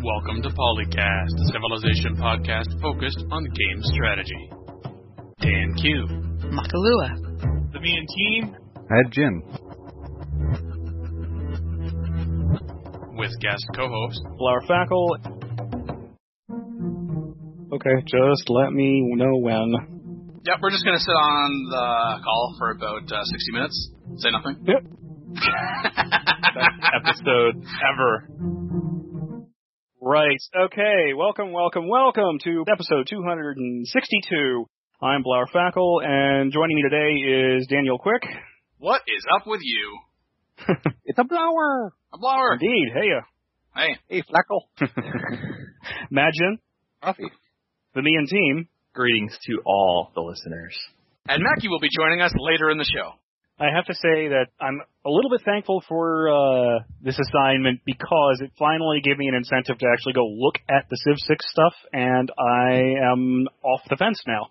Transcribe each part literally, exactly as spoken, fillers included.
Welcome to Polycast, a Civilization podcast focused on game strategy. Dan Q. Makalua. The Me and Team. Ed Jin. With guest co-host Flower Fackle. Okay, just let me know when. Yep, we're just going to sit on the call for about uh, sixty minutes. Say nothing. Yep. Best episode ever. Right. Okay. Welcome, welcome, welcome to episode two hundred sixty-two. I'm Blower Fackle, and joining me today is Daniel Quick. What is up with you? It's a blower. A blower. Indeed. Hey. Uh, hey. Hey, Flackle. Magin. Coffee. The Me and Team. Greetings to all the listeners. And Mackie will be joining us later in the show. I have to say that I'm a little bit thankful for uh, this assignment because it finally gave me an incentive to actually go look at the Civ six stuff, and I am off the fence now.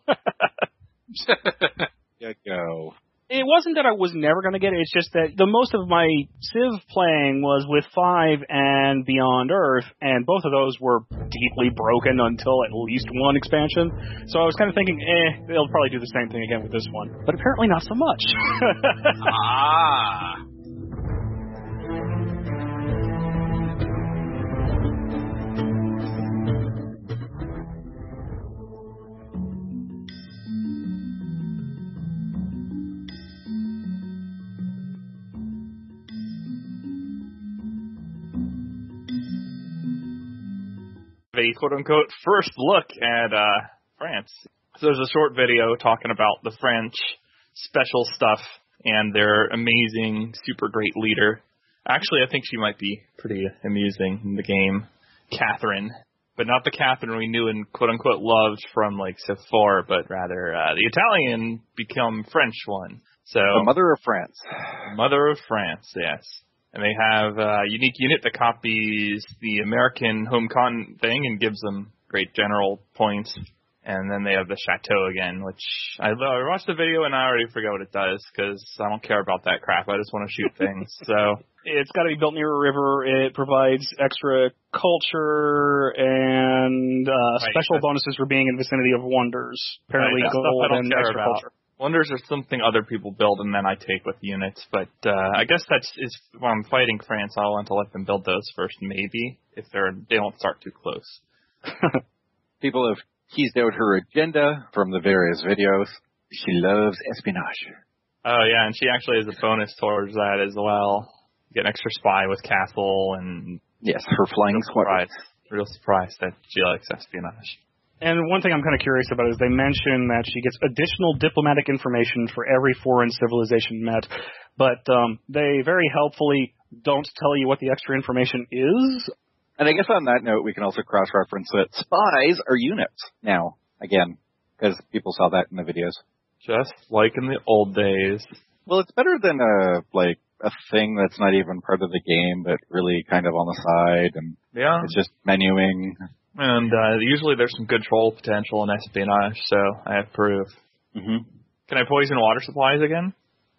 Yeah, go. It wasn't that I was never going to get it, it's just that the most of my Civ playing was with five and Beyond Earth, and both of those were deeply broken until at least one expansion. So I was kind of thinking, eh, they'll probably do the same thing again with this one. But apparently not so much. Ah. A quote-unquote first look at uh, France. So there's a short video talking about the French special stuff and their amazing, super great leader. Actually, I think she might be pretty amusing in the game, Catherine. But not the Catherine we knew and quote-unquote loved from like Civ four, but rather uh, the Italian become French one. So The mother of France. Mother of France, yes. And they have a unique unit that copies the American home continent thing and gives them great general points. And then they have the chateau again, which I, I watched the video and I already forgot what it does because I don't care about that crap. I just want to shoot things. So it's got to be built near a river. It provides extra culture and uh, right, special bonuses for being in the vicinity of wonders. Apparently, right, gold and extra about. culture. Wonders are something other people build and then I take with units, but uh, I guess that's is when I'm fighting France, I'll want to let them build those first, maybe, if they're they don't start too close. People have teased out her agenda from the various videos. She loves espionage. Oh yeah, and she actually has a bonus towards that as well. Get an extra spy with Castle and Yes, her flying squadron. Real surprised that she likes espionage. And one thing I'm kind of curious about is they mention that she gets additional diplomatic information for every foreign civilization met, but um, they very helpfully don't tell you what the extra information is. And I guess on that note, we can also cross-reference that spies are units now, again, because people saw that in the videos. Just like in the old days. Well, it's better than a, like, a thing that's not even part of the game, but really kind of on the side, and yeah. It's just menuing. And uh, usually there's some good troll potential in espionage, so I have proof. Mm-hmm. Can I poison water supplies again?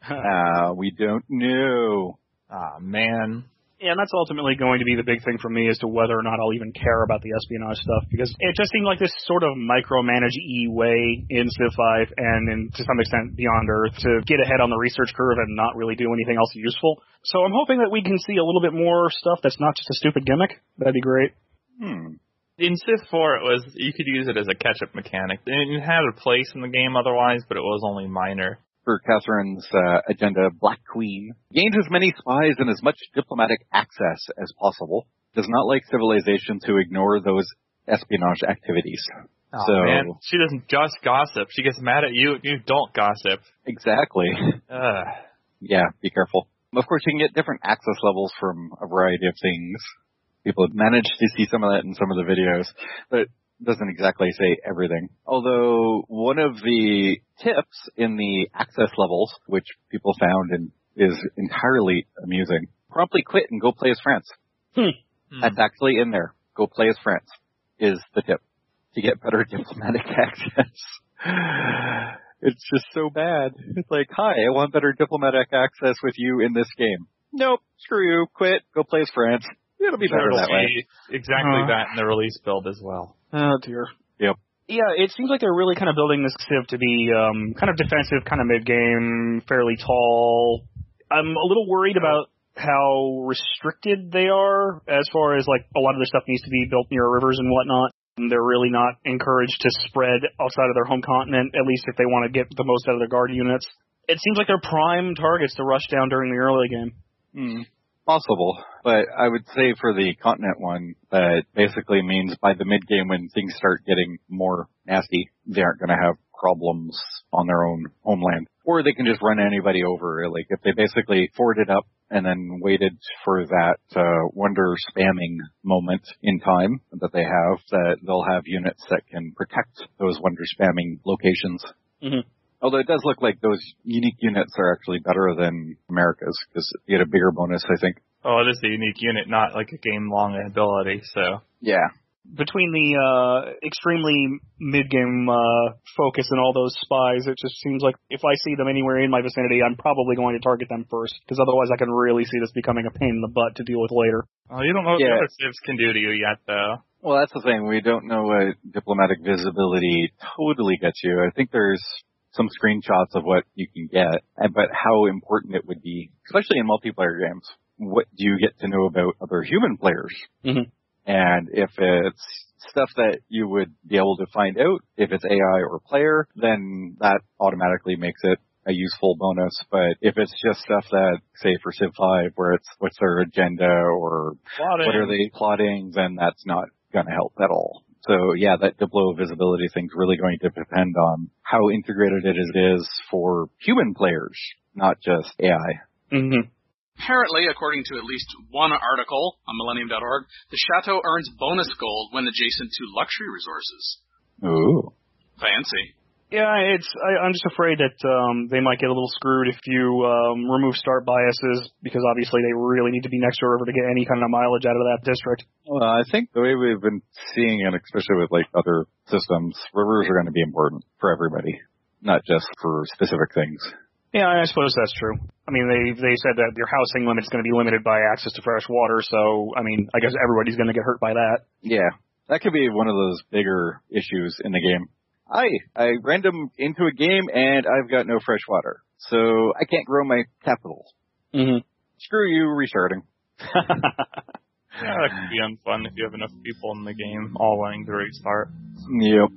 uh, we don't know. Ah, man. Yeah, and that's ultimately going to be the big thing for me as to whether or not I'll even care about the espionage stuff, because it just seemed like this sort of micromanage-y way in Civ five and in, to some extent Beyond Earth to get ahead on the research curve and not really do anything else useful. So I'm hoping that we can see a little bit more stuff that's not just a stupid gimmick. That'd be great. Hmm. In Civ four, it was you could use it as a catch-up mechanic. It had a place in the game otherwise, but it was only minor. For Catherine's uh, agenda, Black Queen gains as many spies and as much diplomatic access as possible. Does not like civilization to ignore those espionage activities. Oh, so, man. She doesn't just gossip. She gets mad at you if you don't gossip. Exactly. Ugh. Yeah, be careful. Of course, you can get different access levels from a variety of things. People have managed to see some of that in some of the videos, but it doesn't exactly say everything. Although one of the tips in the access levels, which people found and is entirely amusing, promptly quit and go play as France. Hmm. That's actually in there. Go play as France is the tip to get better diplomatic access. It's just so bad. It's like, hi, I want better diplomatic access with you in this game. Nope, screw you, quit, go play as France. It'll be Sure, better it'll that way. be exactly Uh. that in the release build as well. Oh, dear. Yep. Yeah, it seems like they're really kind of building this Civ to be um, kind of defensive, kind of mid-game, fairly tall. I'm a little worried about how restricted they are as far as, like, a lot of their stuff needs to be built near rivers and whatnot. And they're really not encouraged to spread outside of their home continent, at least if they want to get the most out of their guard units. It seems like they're prime targets to rush down during the early game. Hmm. Possible, but I would say for the continent one, that basically means by the mid-game when things start getting more nasty, they aren't going to have problems on their own homeland. Or they can just run anybody over. Like, if they basically forwarded up and then waited for that uh, wonder spamming moment in time that they have, that they'll have units that can protect those wonder spamming locations. Mm-hmm. Although it does look like those unique units are actually better than America's, because you get a bigger bonus, I think. Oh, it is a unique unit, not like a game-long ability, so. Yeah. Between the uh, extremely mid-game uh, focus and all those spies, it just seems like if I see them anywhere in my vicinity, I'm probably going to target them first, because otherwise I can really see this becoming a pain in the butt to deal with later. Oh, you don't know what Yeah. the other civs can do to you yet, though. Well, that's the thing. We don't know what diplomatic visibility totally gets you. I think there's some screenshots of what you can get, but how important it would be, especially in multiplayer games. What do you get to know about other human players? Mm-hmm. And if it's stuff that you would be able to find out, if it's A I or player, then that automatically makes it a useful bonus. But if it's just stuff that, say for Civ five, where it's what's their agenda or Plotting. what are they plotting, then that's not going to help at all. So yeah, that Diplo visibility thing's really going to depend on how integrated it is for human players, not just A I. Mm-hmm. Apparently, according to at least one article on millennium dot org, the chateau earns bonus gold when adjacent to luxury resources. Ooh. Fancy. Yeah, it's. I, I'm just afraid that um, they might get a little screwed if you um, remove start biases, because obviously they really need to be next to a river to get any kind of mileage out of that district. Well, I think the way we've been seeing it, especially with like other systems, rivers are going to be important for everybody, not just for specific things. Yeah, I suppose that's true. I mean, they they said that your housing limit is going to be limited by access to fresh water, so, I mean, I guess everybody's going to get hurt by that. Yeah, that could be one of those bigger issues in the game. Hi, I random into a game and I've got no fresh water, so I can't grow my capital. Mm-hmm. Screw you, restarting. Yeah, that could be unfun if you have enough people in the game all wanting to restart. Yep.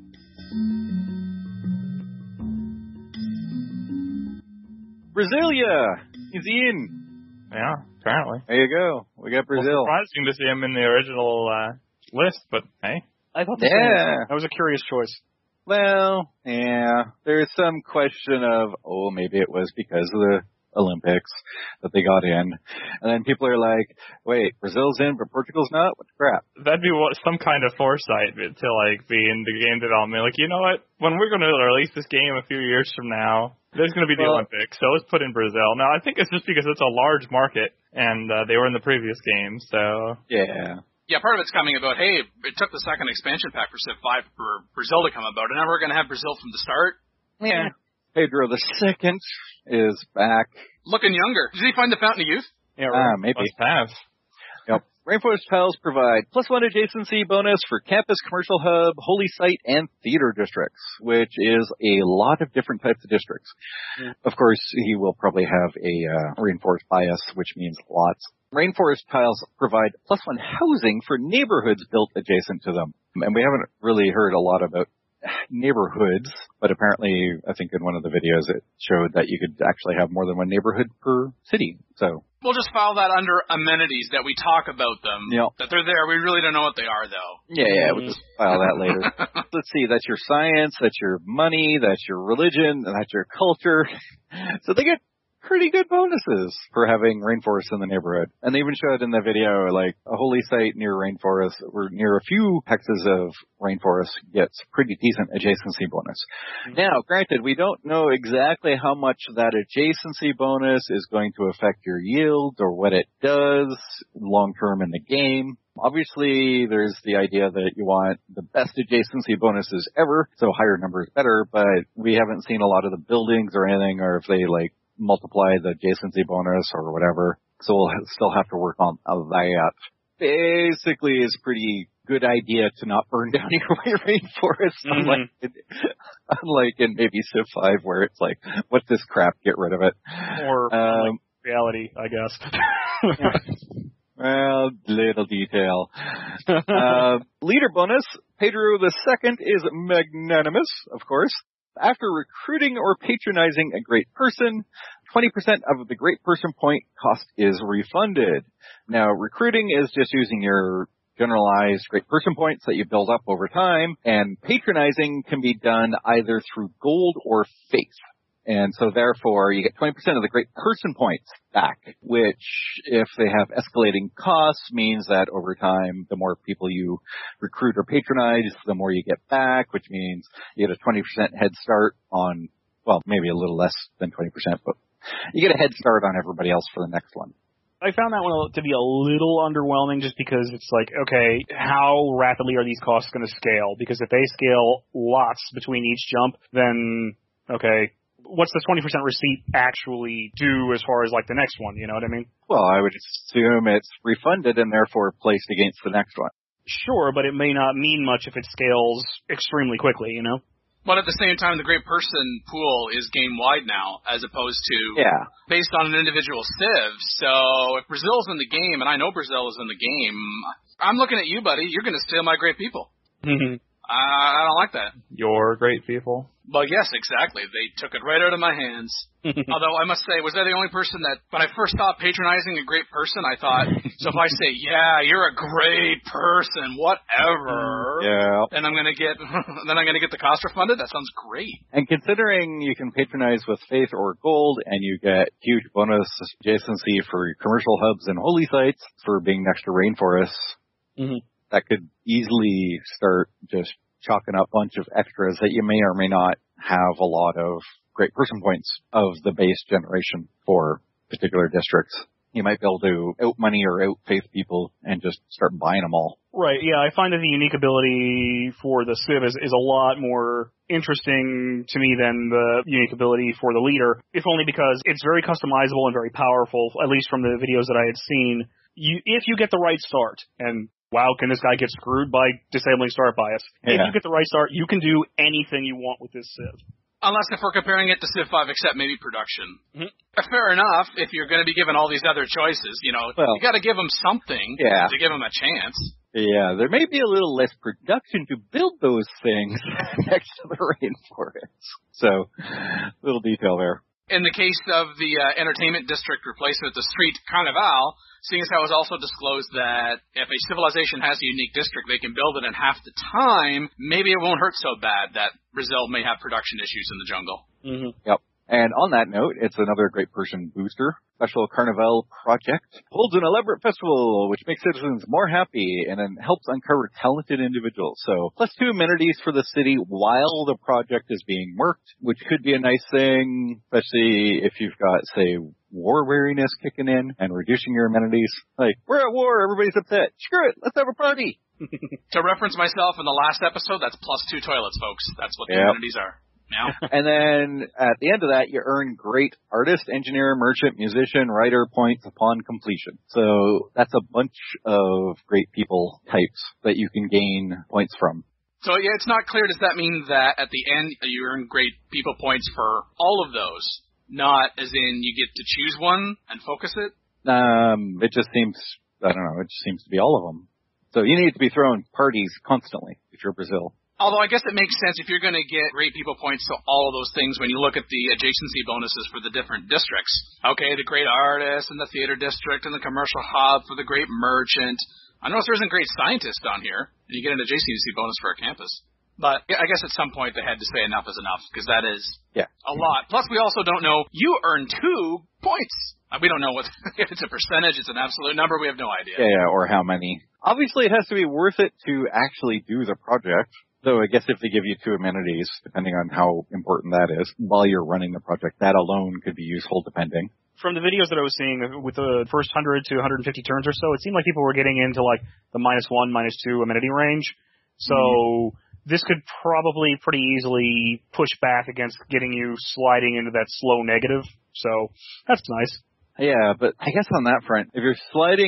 Brasilia! He's in! Yeah, apparently. There you go. We got Brazil. Well, surprising to see him in the original uh, list, but hey. I thought the Yeah. same. That was a curious choice. Well, yeah. There's some question of, oh, maybe it was because of the Olympics that they got in. And then people are like, wait, Brazil's in, but Portugal's not? What the crap? That'd be what, some kind of foresight to like be in the game development. Like, you know what? When we're going to release this game a few years from now, there's going to be the well, Olympics, so let's put in Brazil. Now, I think it's just because it's a large market, and uh, they were in the previous game, so... Yeah. Yeah, part of it's coming about, hey, it took the second expansion pack for Civ five for Brazil to come about, and now we're going to have Brazil from the start. Yeah. Pedro the Second is back. Looking younger. Did he find the Fountain of Youth? Yeah, Ah, right. maybe. Must have. Yep. Rainforest Tiles provide plus one adjacency bonus for campus, commercial hub, holy site, and theater districts, which is a lot of different types of districts. Yeah. Of course, he will probably have a uh, rainforest bias, which means lots. Rainforest Tiles provide plus one housing for neighborhoods built adjacent to them. And we haven't really heard a lot about neighborhoods, but apparently, I think in one of the videos it showed that you could actually have more than one neighborhood per city. So We'll just file that under amenities that we talk about them. Yep. That they're there. We really don't know what they are, though. yeah, yeah, we'll just file that later. Let's see, that's your science, that's your money, that's your religion, and that's your culture. So they get pretty good bonuses for having rainforests in the neighborhood. And they even showed in the video, like, a holy site near rainforest, or near a few hexes of rainforest gets pretty decent adjacency bonus. Mm-hmm. Now, granted, we don't know exactly how much that adjacency bonus is going to affect your yield or what it does long-term in the game. Obviously, there's the idea that you want the best adjacency bonuses ever, so higher number is better, but we haven't seen a lot of the buildings or anything, or if they, like, multiply the adjacency bonus or whatever. So we'll still have to work on that. basically is pretty good idea to not burn down your rainforest, mm-hmm. unlike, in, unlike in maybe Civ five where it's like, what's this crap, get rid of it. Or um, like reality, I guess. Well, little detail. uh, leader bonus, Pedro the Second is magnanimous, of course. After recruiting or patronizing a great person, twenty percent of the great person point cost is refunded. Now, recruiting is just using your generalized great person points that you build up over time, and patronizing can be done either through gold or faith. And so therefore, you get twenty percent of the great person points back, which, if they have escalating costs, means that over time, the more people you recruit or patronize, the more you get back, which means you get a twenty percent head start on, well, maybe a little less than twenty percent, but you get a head start on everybody else for the next one. I found that one to be a little underwhelming just because it's like, okay, how rapidly are these costs going to scale? Because if they scale lots between each jump, then, okay, what's the twenty percent receipt actually do as far as like the next one? You know what I mean? Well, I would assume it's refunded and therefore placed against the next one. Sure, but it may not mean much if it scales extremely quickly, you know? But at the same time, the great person pool is game-wide now, as opposed to yeah. based on an individual civ. So if Brazil's in the game, and I know Brazil is in the game, I'm looking at you, buddy. You're going to steal my great people. Mm-hmm. Uh, I don't like that. Your great people. Well, yes, exactly. They took it right out of my hands. Although I must say, was I the only person that, when I first thought patronizing a great person, I thought, so if I say, yeah, you're a great person, whatever, yeah. then I'm gonna get, then I'm gonna get the cost refunded. That sounds great. And considering you can patronize with faith or gold, and you get huge bonus adjacency for commercial hubs and holy sites for being next to rainforests, mm-hmm. that could easily start just chalking up a bunch of extras that you may or may not have a lot of great person points of the base generation for particular districts. You might be able to out money or out faith people and just start buying them all. Right, yeah, I find that the unique ability for the Civ is, is a lot more interesting to me than the unique ability for the leader, if only because it's very customizable and very powerful, at least from the videos that I had seen. You, if you get the right start, and wow, can this guy get screwed by disabling start bias? Yeah. If you get the right start, you can do anything you want with this Civ. Unless if we're comparing it to Civ five, except maybe production. Mm-hmm. Fair enough, if you're going to be given all these other choices, you know, well, you got to give them something yeah. to give them a chance. Yeah, there may be a little less production to build those things next to the rainforest. So, little detail there. In the case of the uh, entertainment district replacement, the Street Carnival, seeing as how it was also disclosed that if a civilization has a unique district, they can build it in half the time, maybe it won't hurt so bad that Brazil may have production issues in the jungle. Mm-hmm. Yep. And on that note, it's another great person booster. Special Carnival Project holds an elaborate festival which makes citizens more happy and then helps uncover talented individuals. So, plus two amenities for the city while the project is being worked, which could be a nice thing, especially if you've got, say, war weariness kicking in and reducing your amenities. Like, we're at war, everybody's upset. Screw it, let's have a party. To reference myself in the last episode, that's plus two toilets, folks. That's what the yep. amenities are. Now. And then at the end of that, you earn great artist, engineer, merchant, musician, writer points upon completion. So that's a bunch of great people types that you can gain points from. So yeah, it's not clear. Does that mean that at the end you earn great people points for all of those? Not as in you get to choose one and focus it? Um, it just seems, I don't know, it just seems to be all of them. So you need to be throwing parties constantly if you're Brazil. Although I guess it makes sense if you're going to get great people points to all of those things when you look at the adjacency bonuses for the different districts. Okay, the great artist and the theater district and the commercial hub for the great merchant. I notice there isn't great scientist on here, and you get an adjacency bonus for a campus. But I guess at some point they had to say enough is enough, because that is yeah. a lot. Plus we also don't know, you earn two points. We don't know what, if it's a percentage, it's an absolute number, we have no idea. Yeah, or how many. Obviously it has to be worth it to actually do the project. So I guess if they give you two amenities, depending on how important that is, while you're running the project, that alone could be useful depending. From the videos that I was seeing with the first one hundred to one hundred fifty turns or so, it seemed like people were getting into like the minus one, minus two amenity range. So mm-hmm. this could probably pretty easily push back against getting you sliding into that slow negative. So that's nice. Yeah, but I guess on that front, if you're sliding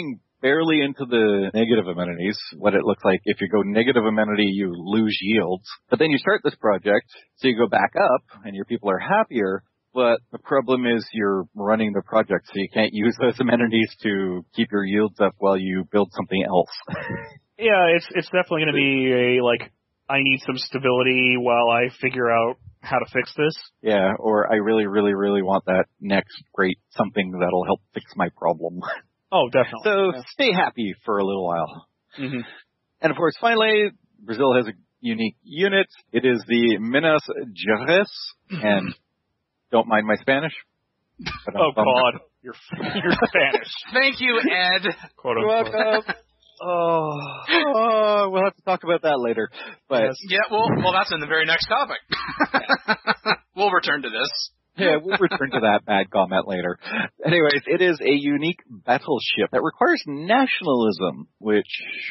barely into the negative amenities, what it looks like. If you go negative amenity, you lose yields. But then you start this project, so you go back up, and your people are happier. But the problem is you're running the project, so you can't use those amenities to keep your yields up while you build something else. Yeah, it's it's definitely going to be a, like, I need some stability while I figure out how to fix this. Yeah, or I really, really, really want that next great something that'll help fix my problem. Oh, definitely. So yeah. Stay happy for a little while. Mm-hmm. And of course, finally, Brazil has a unique unit. It is the Minas Gerais, and don't mind my Spanish. Oh, God. You're, you're Spanish. Thank you, Ed. Quote You're unquote. welcome. Oh, oh, we'll have to talk about that later. But Yes. Yeah, well, well, that's in the very next topic. We'll return to this. yeah, we'll return to that bad comment later. Anyways, it is a unique battleship that requires nationalism, which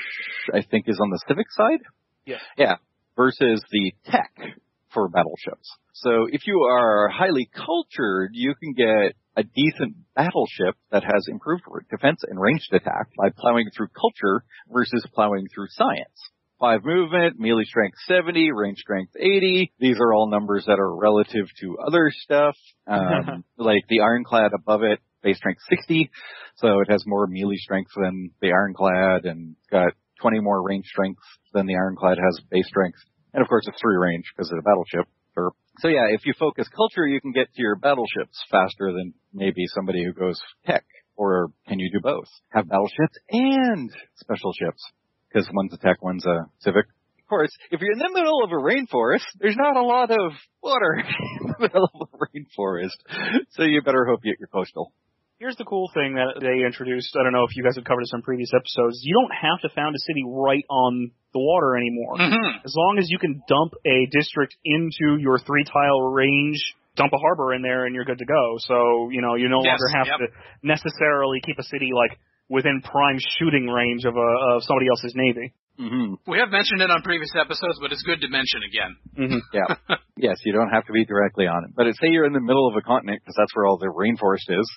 I think is on the civic side. Yeah. Yeah, versus the tech for battleships. So if you are highly cultured, you can get a decent battleship that has improved defense and ranged attack by plowing through culture versus plowing through science. Five movement, melee strength seventy, range strength eighty. These are all numbers that are relative to other stuff. Um, like the Ironclad above it, base strength sixty. So it has more melee strength than the Ironclad and got twenty more range strength than the Ironclad has base strength. And of course it's three range because it's a battleship. So yeah, if you focus culture, you can get to your battleships faster than maybe somebody who goes tech. Or can you do both? Have battleships and special ships. Because one's a tech, one's a civic. Of course, if you're in the middle of a rainforest, there's not a lot of water in the middle of a rainforest. So you better hope you get your coastal. Here's the cool thing that they introduced. I don't know if you guys have covered this in previous episodes. You don't have to found a city right on the water anymore. Mm-hmm. As long as you can dump a district into your three-tile range, dump a harbor in there, and you're good to go. So, you know, you no Yes, longer have yep. to necessarily keep a city, like, within prime shooting range of, a, of somebody else's navy. Mm-hmm. We have mentioned it on previous episodes, but it's good to mention again. Mm-hmm. Yeah. Yes, you don't have to be directly on it. But say you're in the middle of a continent, because that's where all the rainforest is.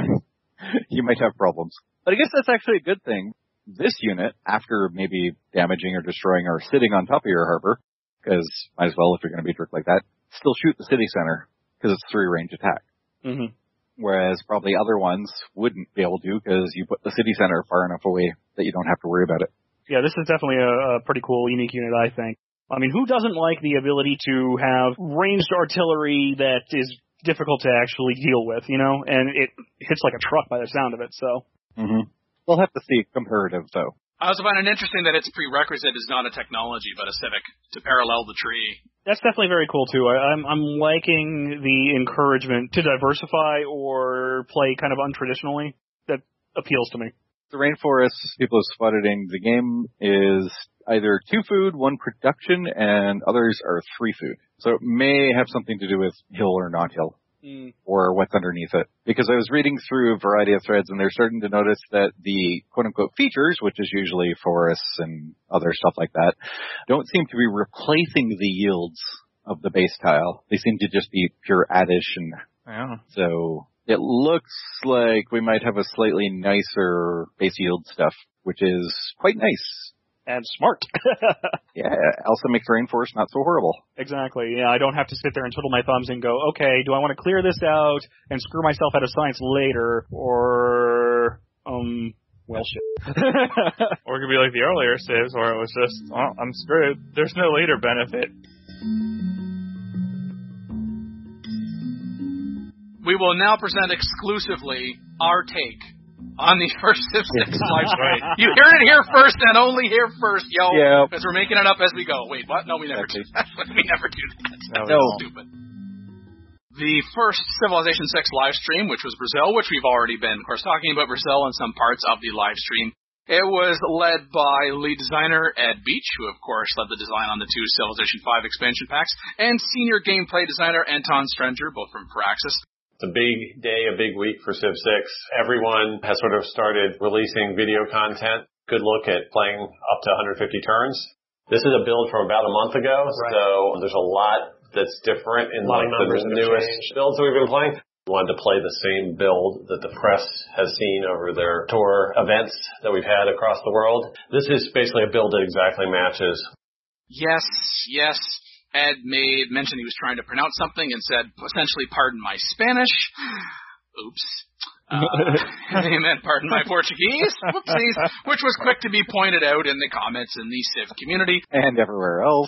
Yeah. You might have problems. But I guess that's actually a good thing. This unit, after maybe damaging or destroying or sitting on top of your harbor, because might as well if you're going to be a jerk like that, still shoot the city center, because it's three range attack. Mm-hmm. Whereas probably other ones wouldn't be able to, because you put the city center far enough away that you don't have to worry about it. Yeah, this is definitely a, a pretty cool, unique unit, I think. I mean, who doesn't like the ability to have ranged artillery that is difficult to actually deal with, you know? And it hits like a truck by the sound of it, so. Mm-hmm. We'll have to see comparative, though. I also find it interesting that its prerequisite is not a technology, but a civic, to parallel the tree. That's definitely very cool, too. I, I'm, I'm liking the encouragement to diversify or play kind of untraditionally. That appeals to me. The rainforest people have spotted in the game is either two food, one production, and others are three food. So it may have something to do with hill or not hill, mm. or what's underneath it. Because I was reading through a variety of threads, and they're starting to notice that the quote-unquote features, which is usually forests and other stuff like that, don't seem to be replacing the yields of the base tile. They seem to just be pure addition. Yeah. So it looks like we might have a slightly nicer base yield stuff, which is quite nice. And smart. Yeah, also makes rainforest not so horrible. Exactly. Yeah, I don't have to sit there and twiddle my thumbs and go, okay, do I want to clear this out and screw myself out of science later, or, um, well, shit. Or it could be like the earlier saves where it was just, oh, I'm screwed. There's no later benefit. We will now present exclusively our take on the first Civ six live stream. You heard it here first and only here first, yo. Yeah. Because we're making it up as we go. Wait, what? No, we never Exactly. do that. We never do that. That's No. stupid. The first Civilization six live stream, which was Brazil, which we've already been, of course, talking about Brazil in some parts of the live stream. It was led by lead designer Ed Beach, who, of course, led the design on the two Civilization five expansion packs, and senior gameplay designer Anton Strenger, both from Firaxis. It's a big day, a big week for Civ six. Everyone has sort of started releasing video content. Good look at playing up to one hundred fifty turns. This is a build from about a month ago, right. So there's a lot that's different in like the newest builds that we've been playing. Wanted to play the same build that the press has seen over their tour events that we've had across the world. This is basically a build that exactly matches. Yes, yes. Ed made mention he was trying to pronounce something and said, essentially, pardon my Spanish. Oops. Uh, he meant pardon my Portuguese. Whoopsies. Which was quick to be pointed out in the comments in the Civ community. And everywhere else.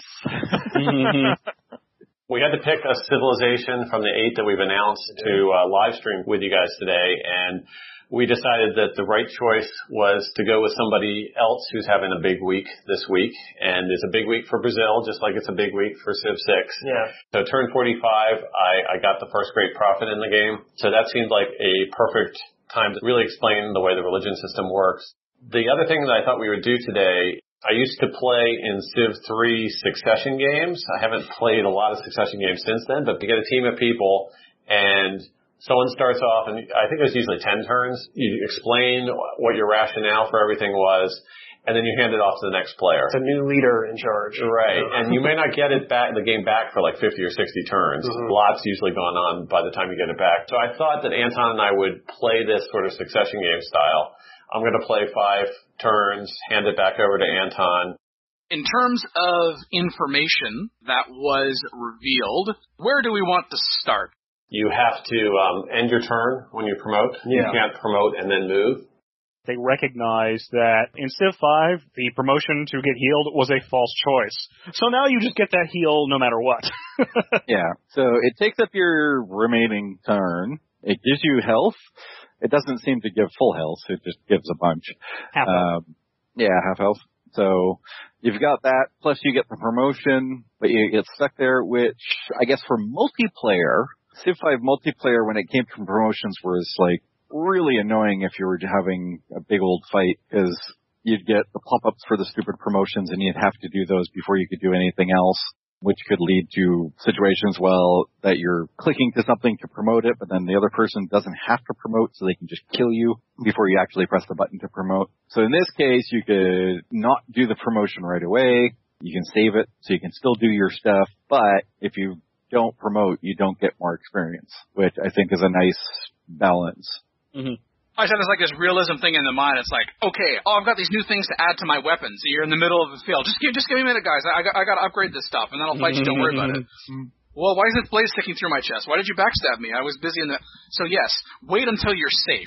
We had to pick a civilization from the eight that we've announced to uh, live stream with you guys today, and we decided that the right choice was to go with somebody else who's having a big week this week, and it's a big week for Brazil, just like it's a big week for Civ six. Yeah. So turn forty-five, I, I got the first great prophet in the game, so that seemed like a perfect time to really explain the way the religion system works. The other thing that I thought we would do today, I used to play in Civ three succession games. I haven't played a lot of succession games since then, but to get a team of people and someone starts off, and I think it was usually ten turns, you explain what your rationale for everything was, and then you hand it off to the next player. It's a new leader in charge. Right, and you may not get it back, the game back for like fifty or sixty turns. Mm-hmm. Lots usually gone on by the time you get it back. So I thought that Anton and I would play this sort of succession game style. I'm going to play five turns, hand it back over to Anton. In terms of information that was revealed, where do we want to start? You have to um, end your turn when you promote. Yeah. You can't promote and then move. They recognize that in Civ five, the promotion to get healed was a false choice. So now you just get that heal no matter what. Yeah. So it takes up your remaining turn. It gives you health. It doesn't seem to give full health. It just gives a bunch. Half health. Um, yeah, half health. So you've got that, plus you get the promotion, but you get stuck there, which I guess for multiplayer, Civ five multiplayer when it came to promotions was like really annoying if you were having a big old fight, because you'd get the pop-ups for the stupid promotions and you'd have to do those before you could do anything else, which could lead to situations, well, that you're clicking to something to promote it, but then the other person doesn't have to promote, so they can just kill you before you actually press the button to promote. So in this case, you could not do the promotion right away. You can save it, so you can still do your stuff, but if you don't promote, you don't get more experience, which I think is a nice balance. Mm-hmm. I said it's like this realism thing in the mind. It's like, okay, oh, I've got these new things to add to my weapons. So you're in the middle of the field. Just give, just give me a minute, guys. I, I got, I got to upgrade this stuff, and then I'll fight you. Don't worry about it. Well, why is this blade sticking through my chest? Why did you backstab me? I was busy in the. So yes, wait until you're safe,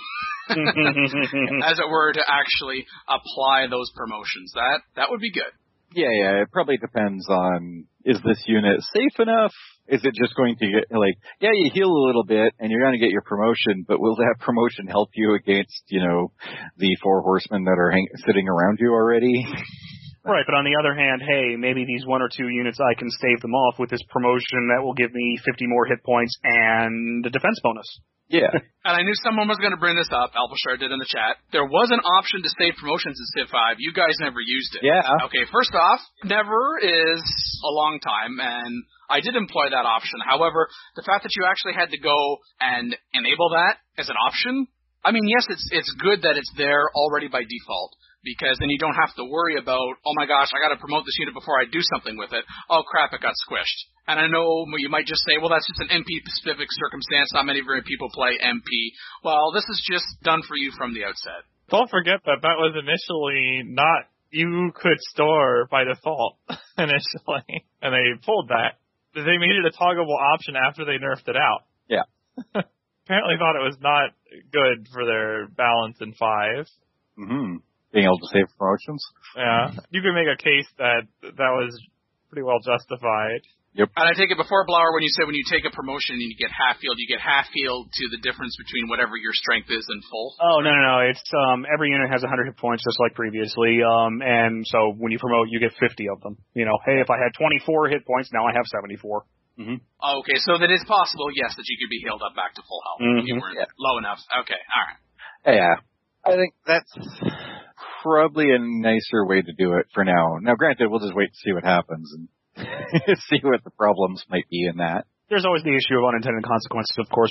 as it were, to actually apply those promotions. That that would be good. Yeah, yeah. It probably depends on, is this unit safe enough? Is it just going to get, like, yeah, you heal a little bit and you're going to get your promotion, but will that promotion help you against, you know, the four horsemen that are hang- sitting around you already? Right, but on the other hand, hey, maybe these one or two units, I can stave them off with this promotion that will give me fifty more hit points and a defense bonus. Yeah. And I knew someone was going to bring this up. Alpashar did in the chat. There was an option to save promotions in Civ five. You guys never used it. Yeah. Okay, first off, never is a long time, and I did employ that option. However, the fact that you actually had to go and enable that as an option, I mean, yes, it's it's good that it's there already by default, because then you don't have to worry about, oh my gosh, I got to promote this unit before I do something with it. Oh crap, it got squished. And I know you might just say, well, that's just an M P-specific circumstance. Not many very people play M P. Well, this is just done for you from the outset. Don't forget that that was initially not, you could store by default initially, and they pulled that. They made it a toggleable option after they nerfed it out. Yeah. Apparently thought it was not good for their balance in five. Mm-hmm. Being able to save promotions. Yeah. You could make a case that that was pretty well justified. Yep. And I take it before, Blower, when you said when you take a promotion and you get half healed, you get half healed to the difference between whatever your strength is and full? Oh, no, no, no. It's, um, every unit has one hundred hit points just like previously. Um, and so when you promote, you get fifty of them. You know, hey, if I had twenty-four hit points, now I have seventy-four. Mm-hmm. Okay, so that it's possible, yes, that you could be healed up back to full health mm-hmm. if you weren't yeah. low enough. Okay, all right. Yeah. I think that's probably a nicer way to do it for now. Now, granted, we'll just wait to see what happens and see what the problems might be in that. There's always the issue of unintended consequences, of course.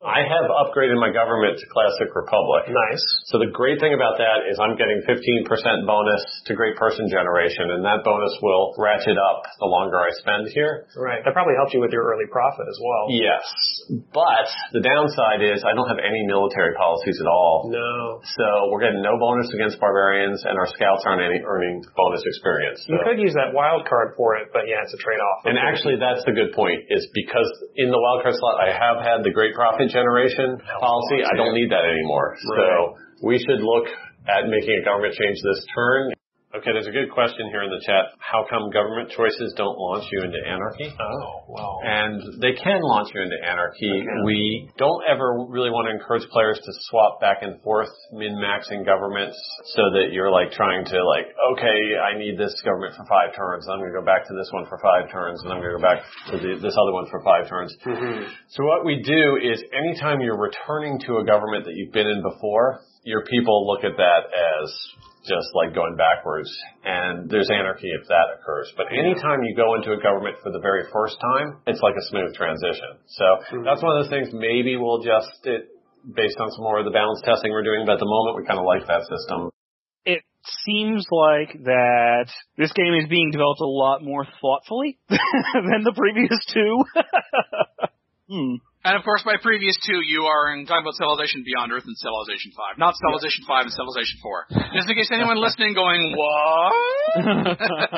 I have upgraded my government to Classic Republic. Nice. So the great thing about that is I'm getting fifteen percent bonus to Great Person Generation, and that bonus will ratchet up the longer I spend here. Right. That probably helped you with your early profit as well. Yes. But the downside is I don't have any military policies at all. No. So we're getting no bonus against barbarians, and our scouts aren't any earning bonus experience. So. You could use that wild card for it, but yeah, it's a trade-off. And actually, that's the good point, is because in the wild card slot, I have had the Great Profit Generation policy. I don't need that anymore. Right. So we should look at making a government change this turn. Okay, there's a good question here in the chat. How come government choices don't launch you into anarchy? Oh, well. And they can launch you into anarchy. Okay. We don't ever really want to encourage players to swap back and forth, min-maxing governments, so that you're like trying to like, okay, I need this government for five turns, and I'm going to go back to this one for five turns, and I'm going to go back to the, this other one for five turns. Mm-hmm. So what we do is anytime you're returning to a government that you've been in before, your people look at that as just like going backwards, and there's anarchy if that occurs. But anytime you go into a government for the very first time, it's like a smooth transition. So mm-hmm. that's one of those things maybe we'll adjust it based on some more of the balance testing we're doing, but at the moment we kind of like that system. It seems like that this game is being developed a lot more thoughtfully than the previous two. hmm. And, of course, by previous two, you are in, talking about Civilization Beyond Earth and Civilization five, not Civilization five and Civilization four. Just in case anyone listening going, what?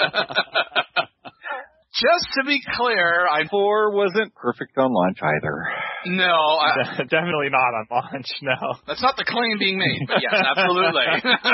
Just to be clear, I... four wasn't perfect on launch either. No. I, Definitely not on launch, no. That's not the claim being made, but yes, absolutely.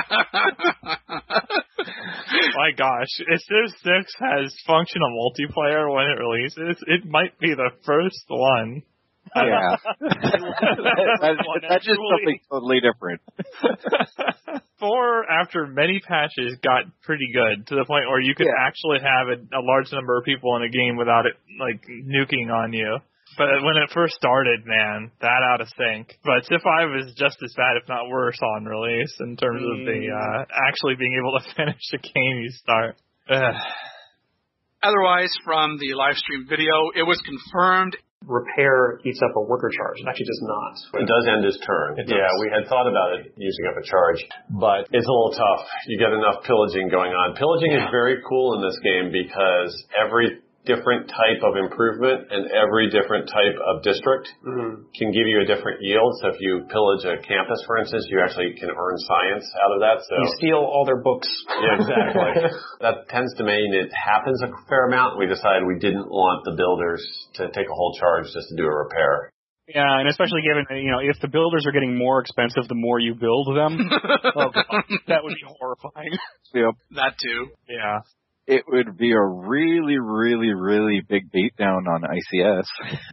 My gosh, if Civ six has functional multiplayer when it releases, it might be the first one. Yeah. that, that, that's just something totally different. Four, after many patches, got pretty good to the point where you could yeah. actually have a, a large number of people in a game without it, like, nuking on you. But when it first started, man, that out of sync. But Civ five is just as bad, if not worse, on release in terms mm. of the uh, actually being able to finish a game you start. Ugh. Otherwise, from the live stream video, it was confirmed. Repair eats up a worker charge. It actually does not. It does end his turn. It yeah, does. we had thought about it using up a charge, but it's a little tough. You get enough pillaging going on. Pillaging yeah. is very cool in this game because every different type of improvement and every different type of district mm-hmm. can give you a different yield. So if you pillage a campus, for instance, you actually can earn science out of that. So you steal all their books. Yeah, exactly. That tends to mean it happens a fair amount. We decided we didn't want the builders to take a whole charge just to do a repair. Yeah, and especially given, you know, if the builders are getting more expensive the more you build them, oh God, that would be horrifying. Yep. That too. Yeah. It would be a really, really, really big beatdown on I C S.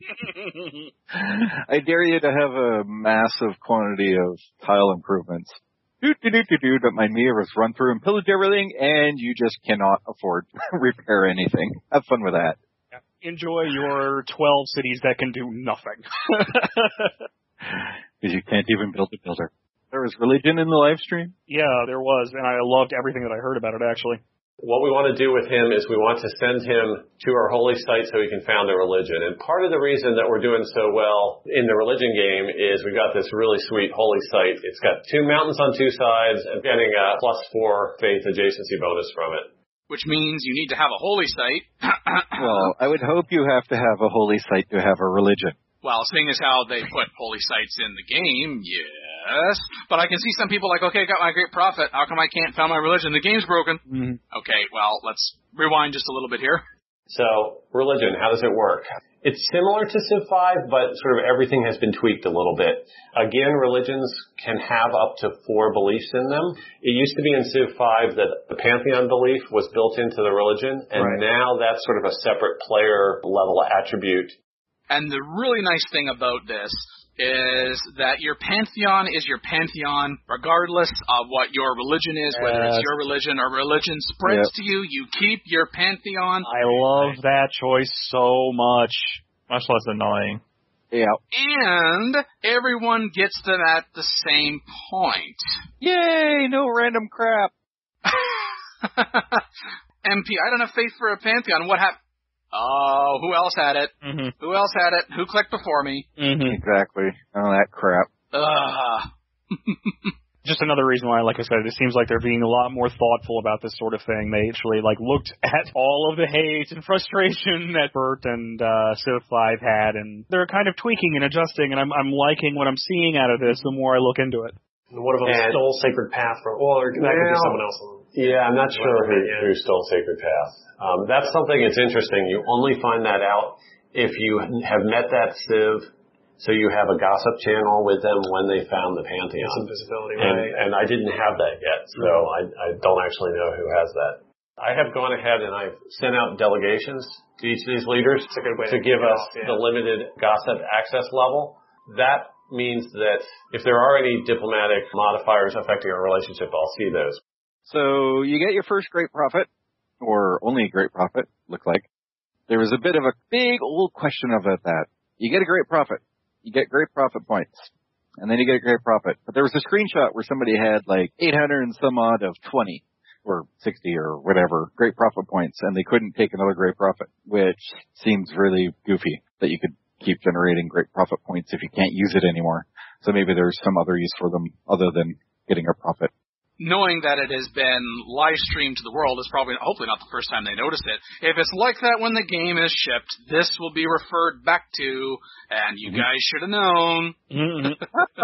I dare you to have a massive quantity of tile improvements. Do, do, do, do, do, don't mind me, just run through and pillage everything, and you just cannot afford to repair anything. Have fun with that. Yeah. Enjoy your twelve cities that can do nothing. Because you can't even build a builder. There was religion in the live stream? Yeah, there was, and I loved everything that I heard about it, actually. What we want to do with him is we want to send him to our holy site so he can found a religion. And part of the reason that we're doing so well in the religion game is we've got this really sweet holy site. It's got two mountains on two sides and getting a plus four faith adjacency bonus from it. Which means you need to have a holy site. Well, I would hope you have to have a holy site to have a religion. Well, seeing as how they put holy sites in the game, yes. But I can see some people like, okay, I got my great prophet. How come I can't found my religion? The game's broken. Mm-hmm. Okay, well, let's rewind just a little bit here. So, religion, how does it work? It's similar to Civ five, but sort of everything has been tweaked a little bit. Again, religions can have up to four beliefs in them. It used to be in Civ five that the Pantheon belief was built into the religion, and right. now that's sort of a separate player level attribute. And the really nice thing about this is that your pantheon is your pantheon regardless of what your religion is, whether it's your religion or religion spreads yep. to you. You keep your pantheon. I love that choice so much. Much less annoying. Yeah. And everyone gets them at the same point. Yay! No random crap. M P, I don't have faith for a pantheon. What happened? Oh, who else had it? Mm-hmm. Who else had it? Who clicked before me? Mm-hmm. Exactly. Oh, that crap. Ugh. Just another reason why, like I said, it seems like they're being a lot more thoughtful about this sort of thing. They actually, like, looked at all of the hate and frustration that Bert and uh, Civ five had, and they're kind of tweaking and adjusting, and I'm, I'm liking what I'm seeing out of this the more I look into it. And one of them And, stole Sacred Path from, well, or that could be well, someone else. Yeah, I'm not sure who, Yeah. who stole Sacred Path. Um, that's something that's interesting. You only find that out if you have met that Civ. So you have a gossip channel with them when they found the Pantheon. Some visibility, and, right? and I didn't have that yet, so I, I don't actually know who has that. I have gone ahead and I've sent out delegations to each of these leaders It's a good way to to give kick us off, yeah. the limited gossip access level. That means that if there are any diplomatic modifiers affecting our relationship, I'll see those. So you get your first great profit, or only a great profit, look like. There was a bit of a big old question about that. You get a great profit. You get great profit points. And then you get a great profit. But there was a screenshot where somebody had like eight hundred and some odd of twenty or sixty or whatever great profit points, and they couldn't take another great profit, which seems really goofy that you could keep generating great profit points if you can't use it anymore. So maybe there's some other use for them other than getting a profit. Knowing that it has been live streamed to the world is probably, hopefully not the first time they noticed it. If it's like that when the game is shipped, this will be referred back to, and you mm-hmm. guys should have known. Mm-hmm.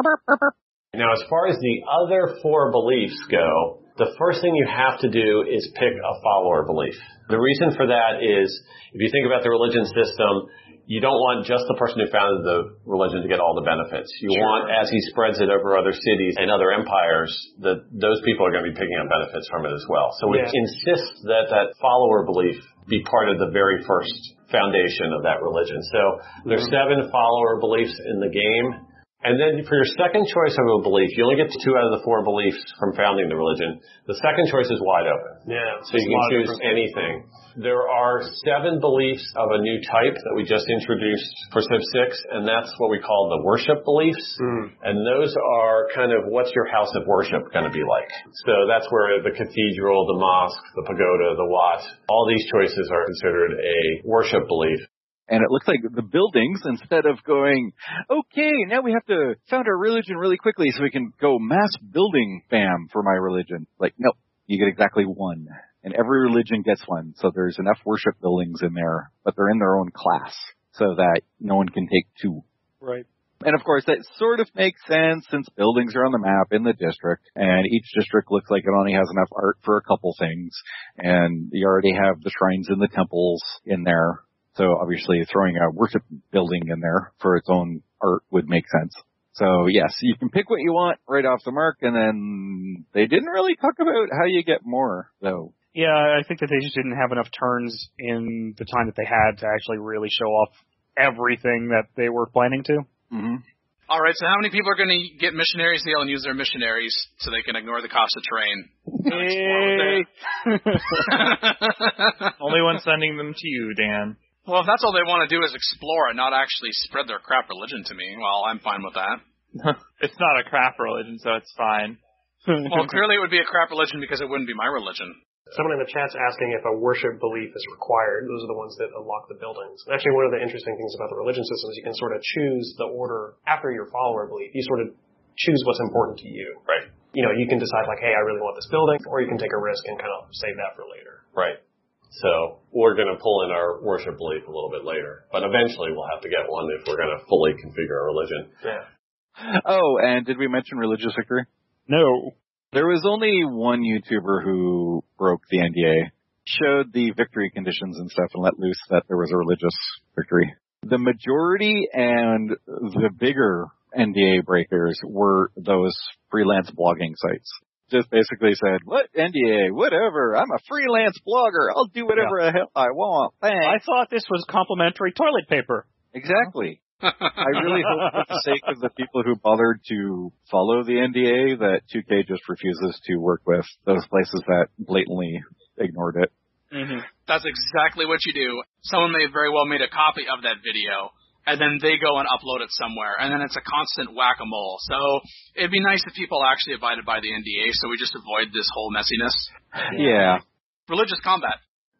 Now, as far as the other four beliefs go, the first thing you have to do is pick a follower belief. The reason for that is, if you think about the religion system, you don't want just the person who founded the religion to get all the benefits. You sure. want, as he spreads it over other cities and other empires, that those people are going to be picking up benefits from it as well. So we yeah. insist that that follower belief be part of the very first foundation of that religion. So there's mm-hmm. seven follower beliefs in the game. And then for your second choice of a belief, you only get two out of the four beliefs from founding the religion. The second choice is wide open. Yeah. So you can choose anything. There are seven beliefs of a new type that we just introduced for Civ six, and that's what we call the worship beliefs. Mm. And those are kind of, what's your house of worship going to be like? So that's where the cathedral, the mosque, the pagoda, the wat, all these choices are considered a worship belief. And it looks like the buildings, instead of going, okay, now we have to found our religion really quickly so we can go mass building bam for my religion. Like, no, you get exactly one. And every religion gets one. So there's enough worship buildings in there, but they're in their own class so that no one can take two. Right. And of course, that sort of makes sense since buildings are on the map in the district, and each district looks like it only has enough art for a couple things. And you already have the shrines and the temples in there. So obviously throwing a worship building in there for its own art would make sense. So yes, you can pick what you want right off the mark, and then they didn't really talk about how you get more, though. Yeah, I think that they just didn't have enough turns in the time that they had to actually really show off everything that they were planning to. Mm-hmm. All right, so how many people are going to get missionaries deal and use their missionaries so they can ignore the cost of terrain? Hey. Only one sending them to you, Dan. Well, if that's all they want to do is explore and not actually spread their crap religion to me, well, I'm fine with that. It's not a crap religion, so it's fine. Well, clearly it would be a crap religion because it wouldn't be my religion. Someone in the chat's asking if a worship belief is required. Those are the ones that unlock the buildings. And actually, one of the interesting things about the religion system is you can sort of choose the order after your follower belief. You sort of choose what's important to you. Right. You know, you can decide like, hey, I really want this building, or you can take a risk and kind of save that for later. Right. So we're going to pull in our worship belief a little bit later. But eventually we'll have to get one if we're going to fully configure our religion. Yeah. Oh, and did we mention religious victory? No. There was only one YouTuber who broke the N D A, showed the victory conditions and stuff, and let loose that there was a religious victory. The majority and the bigger N D A breakers were those freelance blogging sites. Just basically said, what N D A, whatever, I'm a freelance blogger, I'll do whatever yeah. the hell I want, thanks. I thought this was complimentary toilet paper. Exactly. I really hope for the sake of the people who bothered to follow the N D A that two K just refuses to work with those places that blatantly ignored it. Mm-hmm. That's exactly what you do. Someone may very well made a copy of that video, and then they go and upload it somewhere, and then it's a constant whack-a-mole. So it'd be nice if people actually abided by the N D A so we just avoid this whole messiness. Yeah. Religious combat.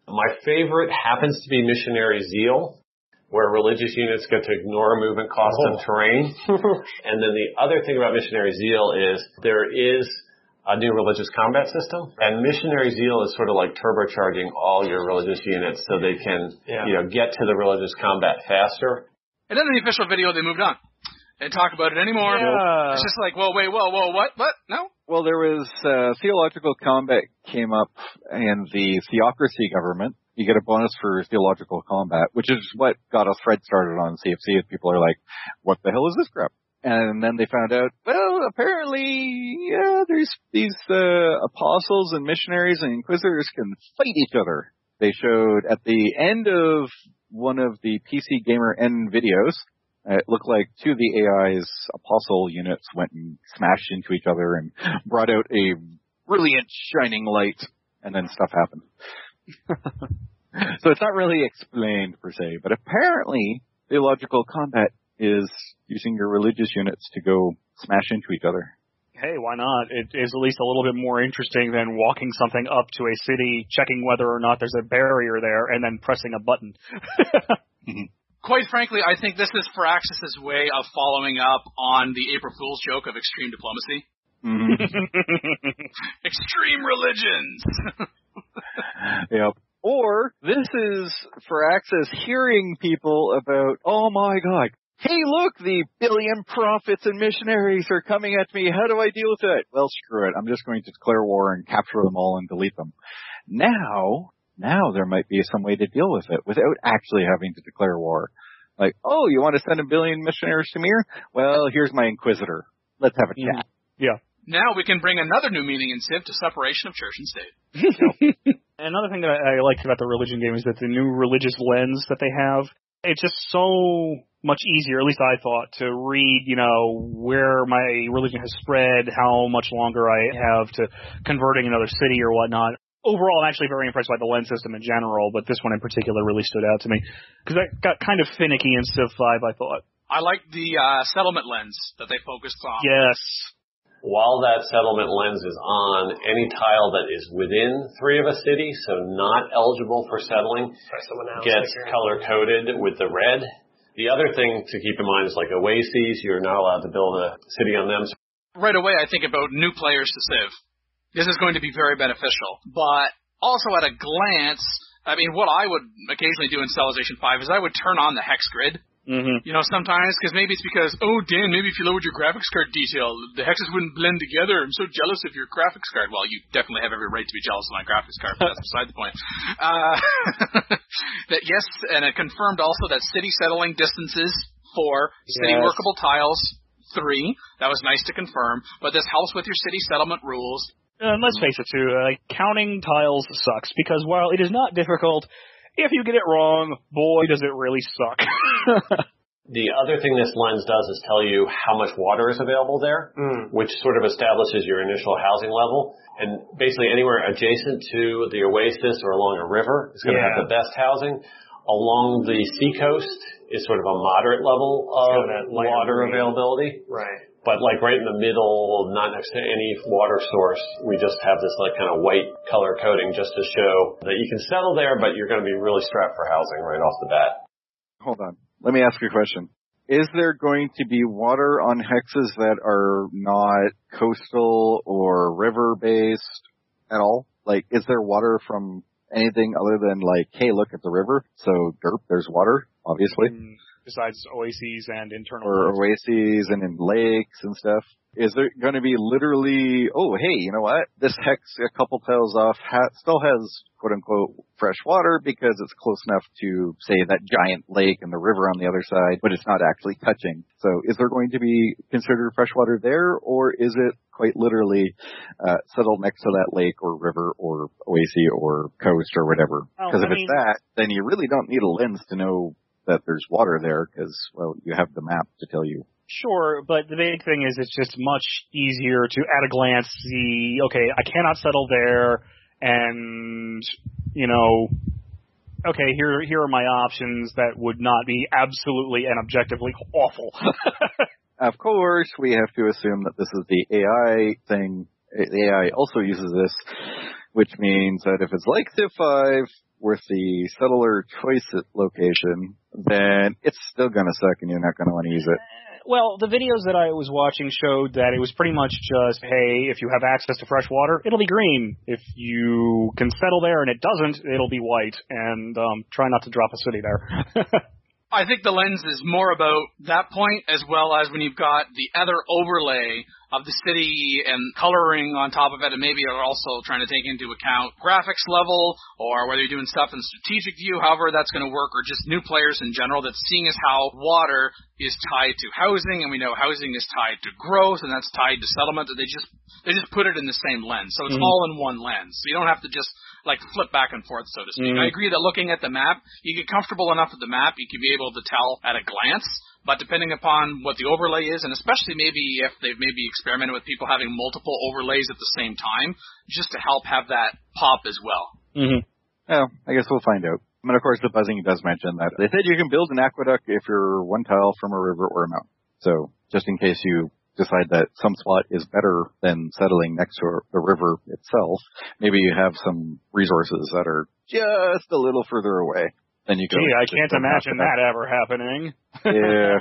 My favorite happens to be Missionary Zeal, where religious units get to ignore movement costs Oh. of terrain. And then the other thing about Missionary Zeal is there is a new religious combat system, and Missionary Zeal is sort of like turbocharging all your religious units so they can, Yeah. you know, get to the religious combat faster. And then in the official video, they moved on. They didn't talk about it anymore. Yeah. It's just like, whoa, wait, whoa, whoa, what, what? No? Well, there was uh, theological combat came up in the theocracy government. You get a bonus for theological combat, which is what got a thread started on C F C. People are like, what the hell is this crap? And then they found out, well, apparently, yeah, there's these uh, apostles and missionaries and inquisitors can fight each other. They showed at the end of one of the P C Gamer N videos, uh, it looked like two of the A I's apostle units went and smashed into each other and brought out a brilliant shining light, and then stuff happened. So it's not really explained per se, but apparently theological combat is using your religious units to go smash into each other. Hey, why not? It is at least a little bit more interesting than walking something up to a city, checking whether or not there's a barrier there, and then pressing a button. Quite frankly, I think this is Firaxis' way of following up on the April Fool's joke of extreme diplomacy. Mm-hmm. Extreme religions! Yep. Or this is Firaxis hearing people about, oh my god, hey look, the billion prophets and missionaries are coming at me, how do I deal with it? Well, screw it, I'm just going to declare war and capture them all and delete them. Now, now there might be some way to deal with it without actually having to declare war. Like, oh, you want to send a billion missionaries to Mir? Well, here's my Inquisitor. Let's have a chat. Yeah. Now we can bring another new meaning in Civ to separation of church and state. Another thing that I, I liked about the religion game is that the new religious lens that they have, it's just so much easier, at least I thought, to read, you know, where my religion has spread, how much longer I have to converting another city or whatnot. Overall, I'm actually very impressed by the lens system in general, but this one in particular really stood out to me. Because that got kind of finicky in Civ five, I thought. I like the uh, settlement lens that they focused on. Yes. While that settlement lens is on, any tile that is within three of a city, so not eligible for settling, gets color-coded with the red. The other thing to keep in mind is like oases, you're not allowed to build a city on them. Right away, I think about new players to Civ. This is going to be very beneficial. But also at a glance, I mean, what I would occasionally do in Civilization five is I would turn on the hex grid. Mm-hmm. You know, sometimes, because maybe it's because, oh, Dan, maybe if you lowered your graphics card detail, the hexes wouldn't blend together. I'm so jealous of your graphics card. Well, you definitely have every right to be jealous of my graphics card, but that's beside the point. Uh, that yes, and it confirmed also that city settling distances for city Yes. workable tiles, three. That was nice to confirm, but this helps with your city settlement rules. And let's face it, too, uh, counting tiles sucks, because while it is not difficult, if you get it wrong, boy, does it really suck. The other thing this lens does is tell you how much water is available there, mm. which sort of establishes your initial housing level. And basically anywhere adjacent to the oasis or along a river is going to Yeah. have the best housing. Along the seacoast is sort of a moderate level of water green. availability. Right. But like right in the middle, not next to any water source, we just have this like kind of white color coding just to show that you can settle there, but you're going to be really strapped for housing right off the bat. Hold on. Let me ask you a question. Is there going to be water on hexes that are not coastal or river-based at all? Like, is there water from anything other than like, hey, look at the river, so derp, there's water, obviously? Mm. Besides oases and internal or oases and in lakes and stuff. Is there going to be literally, oh, hey, you know what? This hex a couple tiles off ha- still has, quote-unquote, fresh water because it's close enough to, say, that giant lake and the river on the other side, but it's not actually touching. So is there going to be considered fresh water there, or is it quite literally uh, settled next to that lake or river or oasis or coast or whatever? Because oh, if mean, it's that, then you really don't need a lens to know that there's water there because, well, you have the map to tell you. Sure, but the big thing is it's just much easier to, at a glance, see, okay, I cannot settle there, and, you know, okay, here here are my options that would not be absolutely and objectively awful. Of course, we have to assume that this is the A I thing. The A I also uses this, which means that if it's like Civ five, with the settler choice location, then it's still going to suck and you're not going to want to use it. Well, the videos that I was watching showed that it was pretty much just, hey, if you have access to fresh water, it'll be green. If you can settle there and it doesn't, it'll be white. And um, try not to drop a city there. I think the lens is more about that point, as well as when you've got the other overlay of the city and coloring on top of it, and maybe you're also trying to take into account graphics level, or whether you're doing stuff in strategic view, however that's going to work, or just new players in general, that's seeing as how water is tied to housing, and we know housing is tied to growth, and that's tied to settlement, that they just they just put it in the same lens. So it's mm-hmm. all in one lens. So you don't have to just like flip back and forth, so to speak. Mm. I agree that looking at the map, you get comfortable enough with the map, you can be able to tell at a glance, but depending upon what the overlay is, and especially maybe if they've maybe experimented with people having multiple overlays at the same time, just to help have that pop as well. Mm-hmm. Well, I guess we'll find out. I mean, of course, the buzzing does mention that they said you can build an aqueduct if you're one tile from a river or a mountain. So just in case you decide that some spot is better than settling next to the river itself, maybe you have some resources that are just a little further away. Then you go. Gee, I can't imagine that ever happening. Yeah.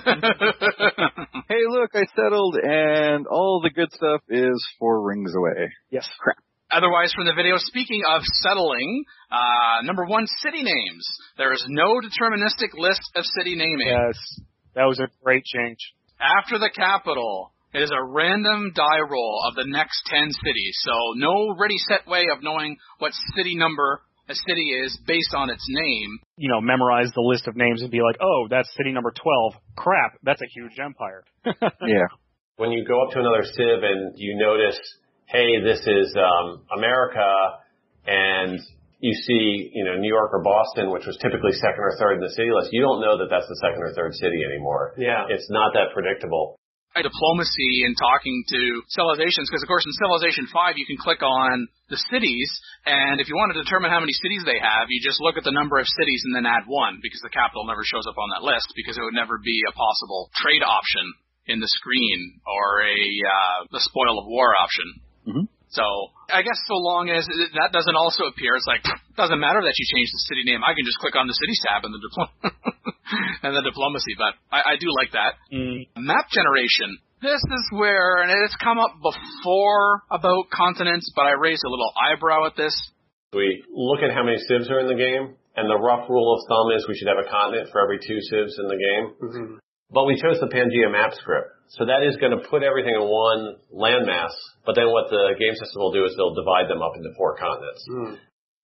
Hey, look, I settled, and all the good stuff is four rings away. Yes. Crap. Otherwise, from the video, speaking of settling, uh, number one, city names. There is no deterministic list of city naming. Yes, that was a great change. After the capital, it is a random die roll of the next ten cities. So no ready set way of knowing what city number a city is based on its name. You know, memorize the list of names and be like, oh, that's city number twelve. Crap, that's a huge empire. Yeah. When you go up to another civ and you notice, hey, this is um, America, and you see, you know, New York or Boston, which was typically second or third in the city list, you don't know that that's the second or third city anymore. Yeah. It's not that predictable. Diplomacy in talking to civilizations, because of course in Civilization five you can click on the cities, and if you want to determine how many cities they have, you just look at the number of cities and then add one, because the capital never shows up on that list, because it would never be a possible trade option in the screen, or a uh, the spoil of war option. Mm-hmm. So I guess so long as that doesn't also appear, it's like, doesn't matter that you change the city name. I can just click on the cities tab in the diplom- and the diplomacy, but I, I do like that. Mm. Map generation. This is where, and it's come up before about continents, but I raised a little eyebrow at this. We look at how many civs are in the game, and the rough rule of thumb is we should have a continent for every two civs in the game. Mm-hmm. But we chose the Pangea map script. So that is going to put everything in one landmass, but then what the game system will do is they'll divide them up into four continents. Mm.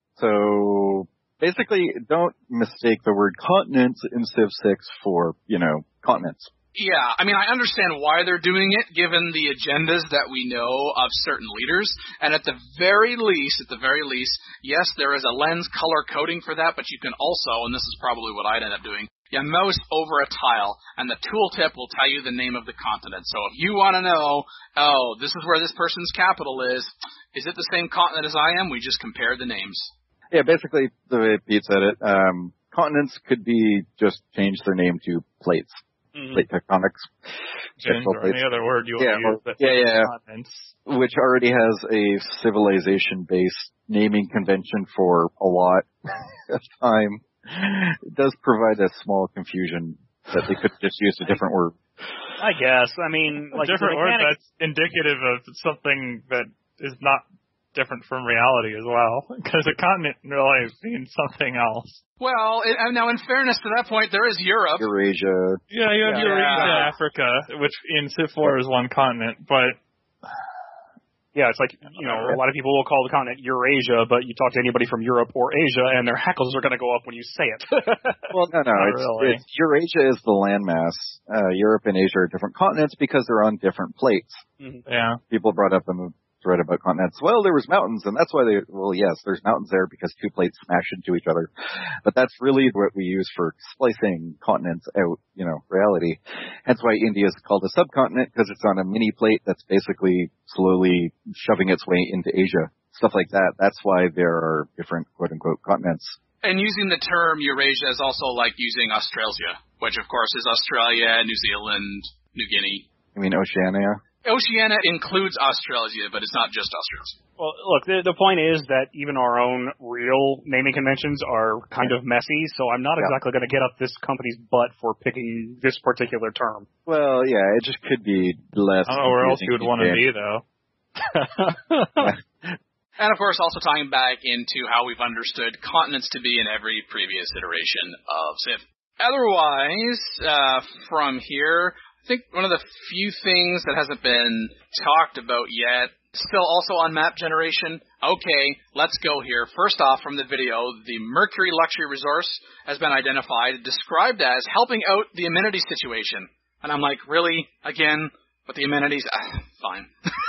So basically, don't mistake the word continents in Civ six for, you know, continents. Yeah, I mean, I understand why they're doing it, given the agendas that we know of certain leaders. And at the very least, at the very least, yes, there is a lens color coding for that, but you can also, and this is probably what I'd end up doing, you mouse over a tile, and the tooltip will tell you the name of the continent. So if you want to know, oh, this is where this person's capital is, is it the same continent as I am? We just compare the names. Yeah, basically, the way Pete said it, um, continents could be just change their name to plates. Mm-hmm. Plate tectonics. Or any other word you yeah, want to use. Yeah, yeah. Continents. Which already has a civilization-based naming convention for a lot of time. It does provide a small confusion that they could just use a different word. I guess. I mean, like a different word that's indicative of something that is not different from reality as well, because a continent really means something else. Well, it, now in fairness to that point, there is Europe. Eurasia. Yeah, you have yeah. Eurasia, yeah. Africa, which in Civ four is one continent, but... Yeah, it's like, you know, a lot of people will call the continent Eurasia, but you talk to anybody from Europe or Asia, and their hackles are going to go up when you say it. Well, no, no, it's, really. it's Eurasia is the landmass. Uh, Europe and Asia are different continents because they're on different plates. Mm-hmm. Yeah. People brought up in the thread about continents. Well, there was mountains, and that's why they, well, yes, there's mountains there because two plates smash into each other. But that's really what we use for splicing continents out, you know, reality. Hence why India is called a subcontinent, because it's on a mini plate that's basically slowly shoving its way into Asia. Stuff like that. That's why there are different quote-unquote continents. And using the term Eurasia is also like using Australasia, which of course is Australia, New Zealand, New Guinea. You mean Oceania? Oceania includes Australasia, but it's not just Australasia. Well, look, the, the point is that even our own real naming conventions are kind of messy, so I'm not yeah. exactly going to get up this company's butt for picking this particular term. Well, yeah, it just could be less. I don't know where else you would want to be, though. And, of course, also tying back into how we've understood continents to be in every previous iteration of Civ. Otherwise, uh, from here, I think one of the few things that hasn't been talked about yet, still also on map generation. Okay, let's go here. First off, from the video, the Mercury Luxury Resource has been identified, described as helping out the amenities situation. And I'm like, really? Again? But the amenities? Uh, fine.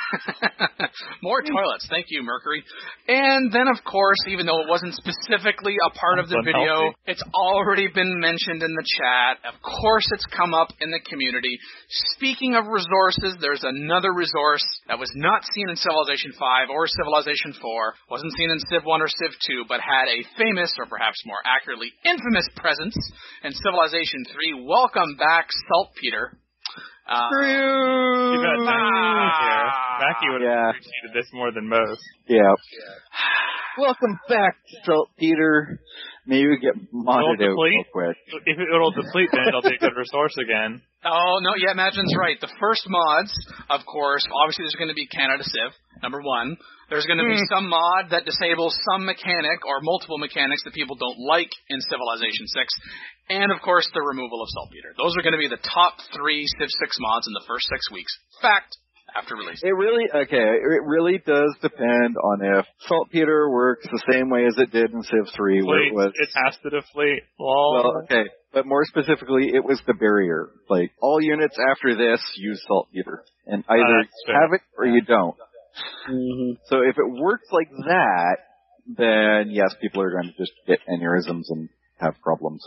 More toilets. Thank you, Mercury. And then, of course, even though it wasn't specifically a part of the video, it's already been mentioned in the chat. Of course, it's come up in the community. Speaking of resources, there's another resource that was not seen in Civilization five or Civilization four, wasn't seen in Civ one or Civ two, but had a famous, or perhaps more accurately, infamous presence in Civilization three. Welcome back, Saltpeter. Uh, Screw you! You got Mackie here. Mackie would have yeah. appreciated this more than most. Yeah. yeah. Welcome back, Saltpeter. Maybe we get modded out real quick. If it'll deplete, then it'll be a good resource again. Oh, no, yeah, Imagine's right. The first mods, of course, obviously there's going to be Canada Civ, number one. There's going to be some mod that disables some mechanic or multiple mechanics that people don't like in Civilization six. And, of course, the removal of Saltpeter. Those are going to be the top three Civ six mods in the first six weeks. Fact, after release. It really, okay, it really does depend on if Saltpeter works the same way as it did in Civ three. Where it, was, it has to deflate. Well, well, okay, but more specifically, it was the barrier. Like, all units after this use Saltpeter. And either uh, have it or you don't. Mm-hmm. So if it works like that, then yes, people are going to just get aneurysms and have problems.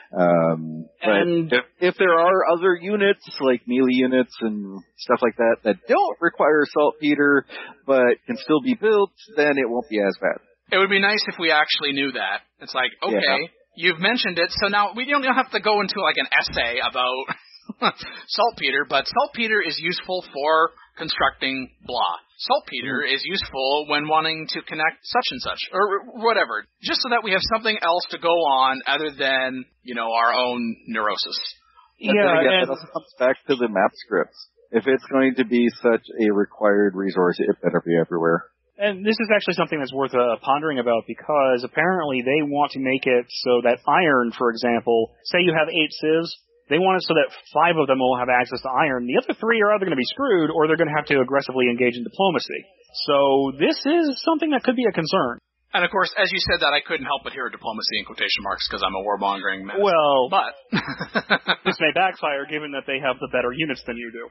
Um, and but if, if there are other units, like melee units and stuff like that, that don't require saltpeter, but can still be built, then it won't be as bad. It would be nice if we actually knew that. It's like, okay, yeah. You've mentioned it, so now we don't have to go into like an essay about saltpeter, but saltpeter is useful for constructing blah. Saltpeter mm. is useful when wanting to connect such and such, or whatever, just so that we have something else to go on other than, you know, our own neurosis. And yeah, again, and it also comes back to the map scripts. If it's going to be such a required resource, it better be everywhere. And this is actually something that's worth uh, pondering about, because apparently they want to make it so that iron, for example, say you have eight civs, they want it so that five of them will have access to iron. The other three are either going to be screwed or they're going to have to aggressively engage in diplomacy. So this is something that could be a concern. And of course, as you said that, I couldn't help but hear diplomacy in quotation marks because I'm a warmongering man. Well, but this may backfire given that they have the better units than you do.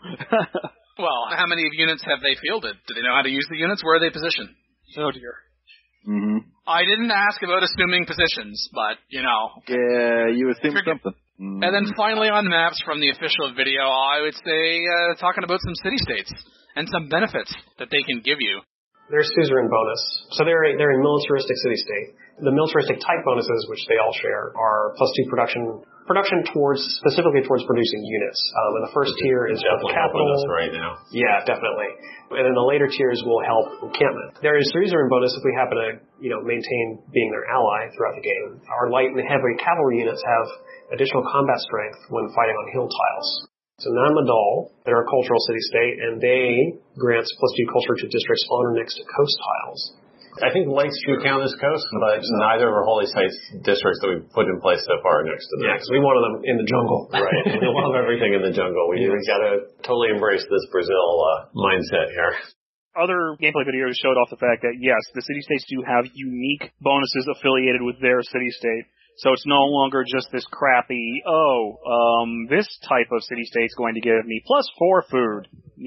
Well, how many units have they fielded? Do they know how to use the units? Where are they positioned? Oh dear. Mm-hmm. I didn't ask about assuming positions, but, you know. Yeah, you assumed Forget- something. Mm-hmm. And then finally on maps from the official video, I would say uh, talking about some city-states and some benefits that they can give you. There's suzerain bonus. So they're a, they're a militaristic city-state. The militaristic type bonuses, which they all share, are plus two production production towards, specifically towards producing units. Um, and the first tier is for the capital. Us right now. Yeah, definitely. And then the later tiers will help encampment. There is suzerain bonus if we happen to, you know, maintain being their ally throughout the game. Our light and heavy cavalry units have additional combat strength when fighting on hill tiles. So Namadal, they're a cultural city-state, and they grant plus two culture to districts on or next to coast tiles. I think Lakes do count as coast, but neither of our holy sites districts that we've put in place so far are next to them. Yeah, because we wanted them in the jungle. Right. We love everything in the jungle. We, yes. we got to totally embrace this Brazil uh, mindset here. Other gameplay videos showed off the fact that, yes, the city-states do have unique bonuses affiliated with their city-state. So it's no longer just this crappy, oh, um, this type of city-state's going to give me plus four food.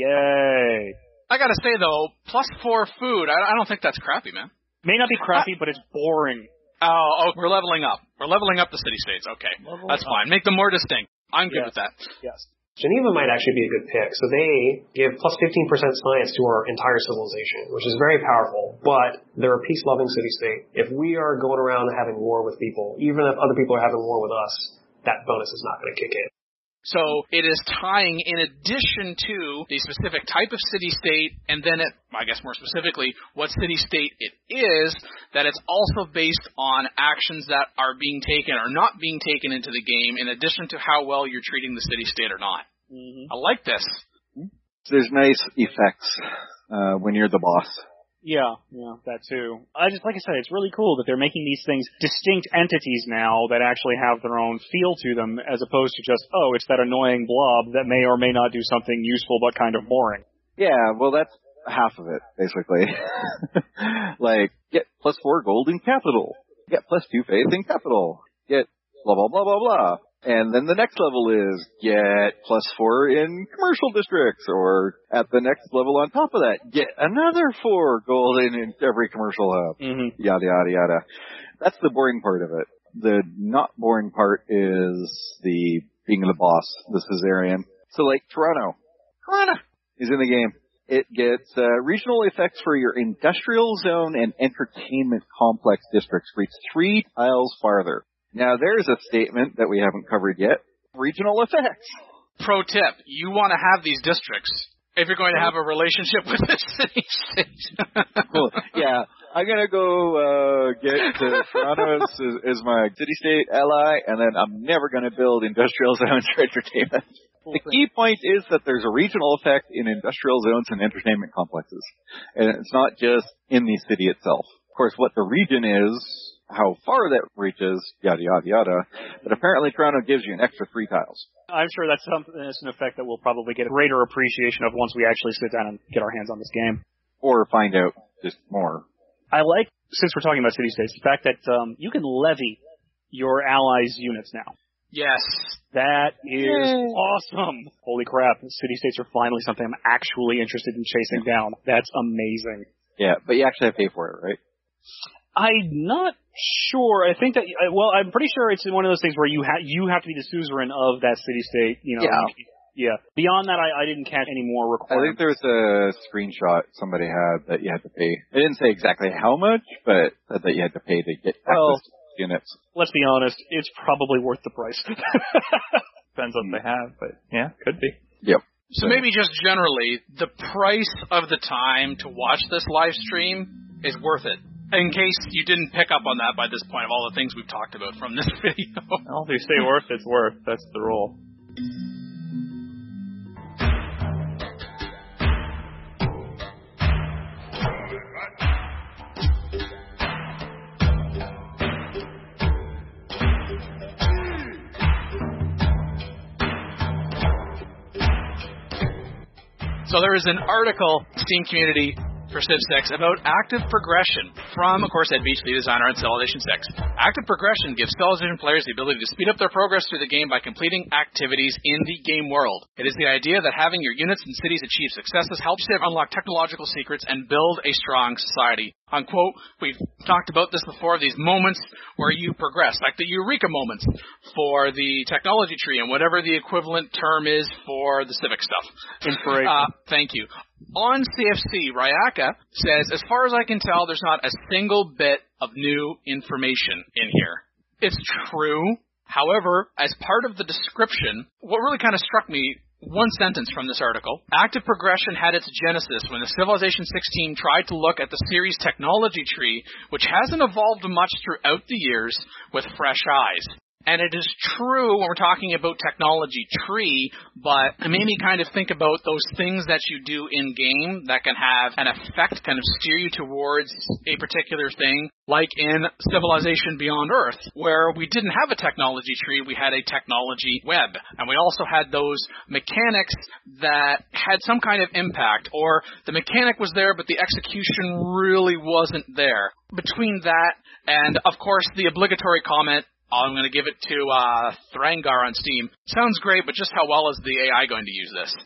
Yay. I gotta say, though, plus four food, I, I don't think that's crappy, man. May not be crappy, but it's boring. Oh, oh, we're leveling up. We're leveling up the city-states. Okay, Level that's up. Fine. Make them more distinct. I'm good yes. with that. Yes. Geneva might actually be a good pick. So they give plus fifteen percent science to our entire civilization, which is very powerful, but they're a peace-loving city-state. If we are going around having war with people, even if other people are having war with us, that bonus is not going to kick in. So it is tying, in addition to the specific type of city-state, and then, it, I guess more specifically, what city-state it is, that it's also based on actions that are being taken or not being taken into the game, in addition to how well you're treating the city-state or not. Mm-hmm. I like this. There's nice effects uh, when you're the boss. Yeah, yeah, that too. I just, like I said, it's really cool that they're making these things distinct entities now that actually have their own feel to them, as opposed to just, oh, it's that annoying blob that may or may not do something useful but kind of boring. Yeah, well, that's half of it, basically. Like, get plus four gold in capital. Get plus two faith in capital. Get blah, blah, blah, blah, blah. And then the next level is get plus four in commercial districts, or at the next level on top of that, get another four gold in, in every commercial hub. Mm-hmm. Yada, yada, yada. That's the boring part of it. The not boring part is the being the boss, the Caesarian. So like Toronto. Toronto is in the game. It gets uh, regional effects for your industrial zone and entertainment complex districts. Reach three tiles farther. Now, there's a statement that we haven't covered yet. Regional effects. Pro tip, you want to have these districts if you're going to have a relationship with the city-state. Cool. Yeah, I'm going to go uh, get to Toronto as, as my city-state ally, and then I'm never going to build industrial zones for entertainment. The key point is that there's a regional effect in industrial zones and entertainment complexes. And it's not just in the city itself. Of course, what the region is, how far that reaches, yada, yada, yada. But apparently Toronto gives you an extra three tiles. I'm sure that's something, that's an effect that we'll probably get a greater appreciation of once we actually sit down and get our hands on this game. Or find out just more. I like, since we're talking about city-states, the fact that um, you can levy your allies' units now. Yes. That is Yay. Awesome. Holy crap, city-states are finally something I'm actually interested in chasing down. That's amazing. Yeah, but you actually have to pay for it, right? I'm not sure. I think that, well, I'm pretty sure it's one of those things where you have you have to be the suzerain of that city-state. You know, yeah. Yeah. Beyond that, I, I didn't catch any more requirements. I think there was a screenshot somebody had that you had to pay. It didn't say exactly how much, but that you had to pay to get well, access to units. Let's be honest, it's probably worth the price. Depends on what they have, but yeah, could be. Yep. So maybe just generally, the price of the time to watch this live stream is worth it. In case you didn't pick up on that by this point of all the things we've talked about from this video. Well, if you say worth, it's worth. That's the rule. So there is an article, Steam community, for Civ six about active progression from, of course, Ed Beach, the designer on Civilization six. Active progression gives Civilization players the ability to speed up their progress through the game by completing activities in the game world. It is the idea that having your units and cities achieve successes helps Civ unlock technological secrets and build a strong society. Unquote. We've talked about this before, these moments where you progress, like the Eureka moments for the technology tree and whatever the equivalent term is for the civic stuff. Inspiration. Uh, thank you. On C F C, Ryaka says, as far as I can tell, there's not a single bit of new information in here. It's true. However, as part of the description, what really kind of struck me, one sentence from this article, active progression had its genesis when the Civilization six team tried to look at the series technology tree, which hasn't evolved much throughout the years, with fresh eyes. And it is true when we're talking about technology tree, but it made me kind of think about those things that you do in-game that can have an effect, kind of steer you towards a particular thing, like in Civilization Beyond Earth, where we didn't have a technology tree, we had a technology web. And we also had those mechanics that had some kind of impact, or the mechanic was there, but the execution really wasn't there. Between that and, of course, the obligatory comment, I'm going to give it to uh, Thrangar on Steam. Sounds great, but just how well is the A I going to use this?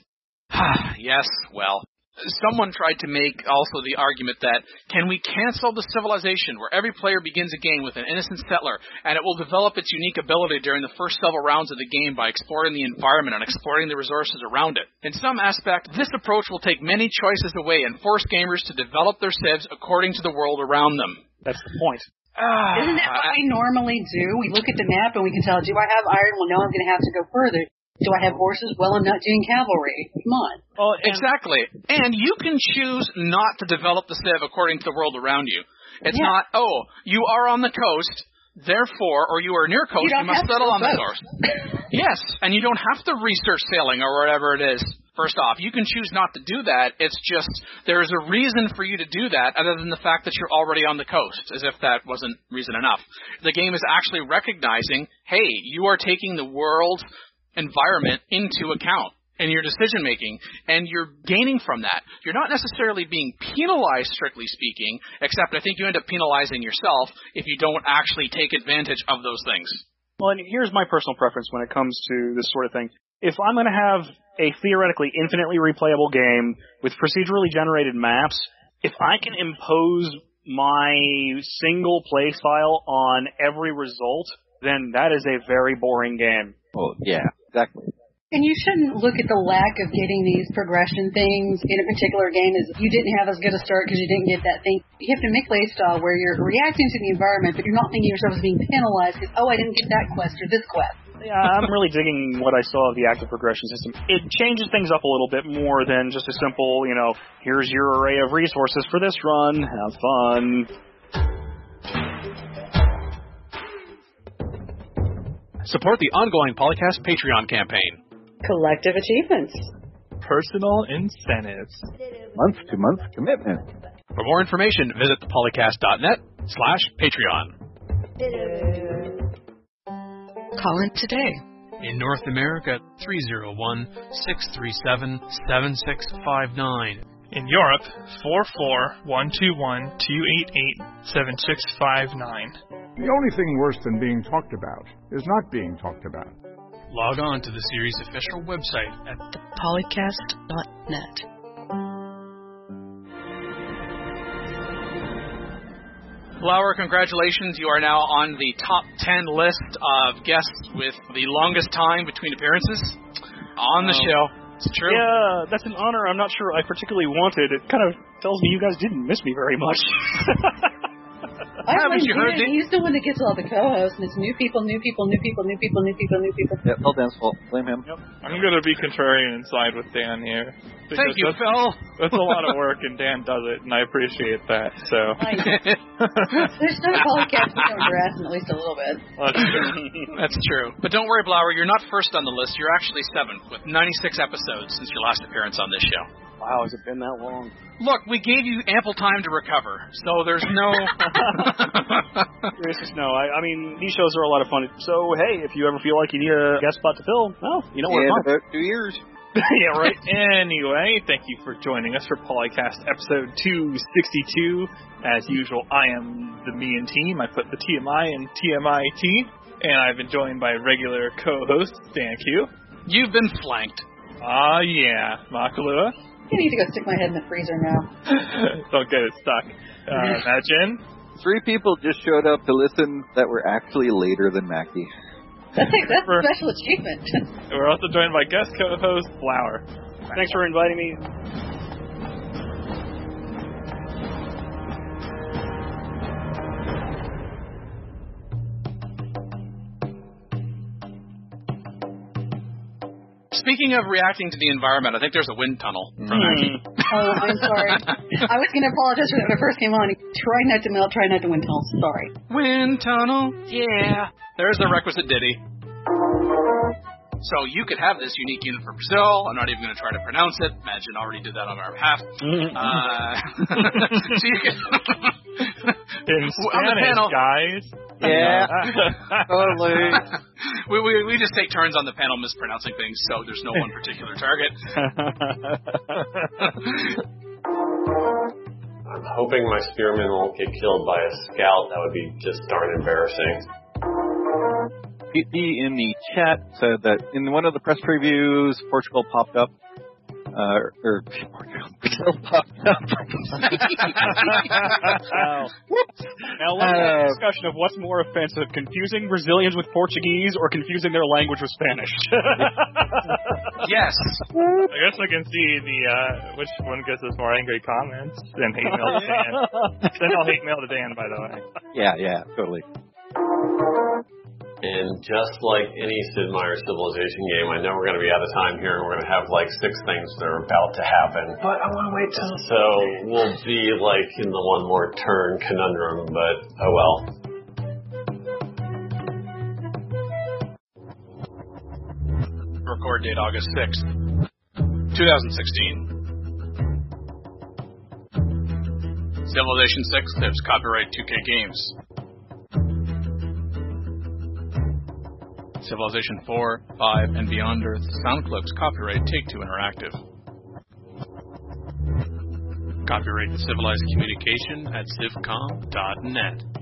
Yes, well, someone tried to make also the argument that, can we cancel the civilization where every player begins a game with an innocent settler, and it will develop its unique ability during the first several rounds of the game by exploring the environment and exploring the resources around it? In some aspect, this approach will take many choices away and force gamers to develop their civs according to the world around them. That's the point. Isn't that what we normally do? We look at the map and we can tell, do I have iron? Well, no, I'm going to have to go further. Do I have horses? Well, I'm not doing cavalry. Come on. Well, exactly. And you can choose not to develop the civ according to the world around you. It's yeah. not, oh, you are on the coast, therefore, or you are near coast, you, you must settle on the coast. Yes, and you don't have to research sailing or whatever it is. First off, you can choose not to do that. It's just there's a reason for you to do that other than the fact that you're already on the coast, as if that wasn't reason enough. The game is actually recognizing, hey, you are taking the world's environment into account in your decision making, and you're gaining from that. You're not necessarily being penalized, strictly speaking, except I think you end up penalizing yourself if you don't actually take advantage of those things. Well, and here's my personal preference when it comes to this sort of thing. If I'm going to have a theoretically infinitely replayable game with procedurally generated maps, if I can impose my single play style on every result, then that is a very boring game. Well, yeah, exactly. And you shouldn't look at the lack of getting these progression things in a particular game as you didn't have as good a start because you didn't get that thing. You have to make play style where you're reacting to the environment, but you're not thinking yourself as being penalized because, oh, I didn't get that quest or this quest. Yeah, I'm really digging what I saw of the active progression system. It changes things up a little bit more than just a simple, you know, here's your array of resources for this run. Have fun. Support the ongoing Polycast Patreon campaign. Collective achievements. Personal incentives. Month-to-month commitment. For more information, visit thepolycast.net slash Patreon. Call in today. In North America, three oh one, six three seven, seven six five nine. In Europe, four four one two one two eight eight seven six five nine. The only thing worse than being talked about is not being talked about. Log on to the series' official website at the polycast dot net. Flower, congratulations. You are now on the top ten list of guests with the longest time between appearances on the oh. show. It's true. Yeah, that's an honor I'm not sure I particularly wanted. It kind of tells me you guys didn't miss me very much. I Haven't you heard? He's the one that gets all the co-hosts, and it's new people, new people, new people, new people, new people, new people. Yeah, Phil Dan's fault. Blame him. Yep. I'm going to be contrarian and side with Dan here. Thank you, that's, Phil. That's a lot of work, and Dan does it, and I appreciate that. So there's no Polycast without harassment, at least a little bit. Well, that's true. That's true. But don't worry, Blower, you're not first on the list. You're actually seventh, with ninety-six episodes since your last appearance on this show. Wow, has it been that long? Look, we gave you ample time to recover, so there's no... Seriously, no. I, I mean, these shows are a lot of fun. So, hey, if you ever feel like you need a guest spot to fill, well, you know where yeah, to about two years. Yeah, right. Anyway, thank you for joining us for Polycast episode two sixty-two. As usual, I am the me and team. I put the T M I in T M I T, and I've been joined by regular co-host Dan Q. You've been flanked. Ah, uh, yeah. Makalua. I need to go stick my head in the freezer now. Don't get it stuck. Uh, Imagine. Three people just showed up to listen that were actually later than Mackie. That's, a, that's a special achievement. We're also joined by guest co-host Flower. Thanks for inviting me. Speaking of reacting to the environment, I think there's a wind tunnel from mm. Mackie. Oh, I'm sorry. I was going to apologize for that when I first came on. Try not to melt, try not to wind tunnel. Sorry. Wind tunnel, yeah. There's the requisite ditty. So you could have this unique unit for Brazil. I'm not even going to try to pronounce it. Imagine already did that on our behalf. uh, so you could... In Spanish, guys. Yeah, totally. we, we we just take turns on the panel mispronouncing things, so there's no one particular target. I'm hoping my spearman won't get killed by a scout. That would be just darn embarrassing. P P in the chat said that in one of the press previews, Portugal popped up. Uh, or Portugal popped up. Wow. Now let's have a discussion of what's more offensive: confusing Brazilians with Portuguese or confusing their language with Spanish. Yes. I guess I can see the uh, which one gets us more angry comments than hate mail to Dan. Send all hate mail to Dan, by the way. Yeah, yeah, totally. And just like any Sid Meier's Civilization game, I know we're going to be out of time here, and we're going to have like six things that are about to happen. But I want to wait till... So we'll be like in the one more turn conundrum, but oh well. Record date August sixth, twenty sixteen. Civilization six Tips, copyright two K Games. Civilization four, five, and Beyond Earth sound clips, copyright Take-Two Interactive. Copyright Civilized Communication at civcom dot net.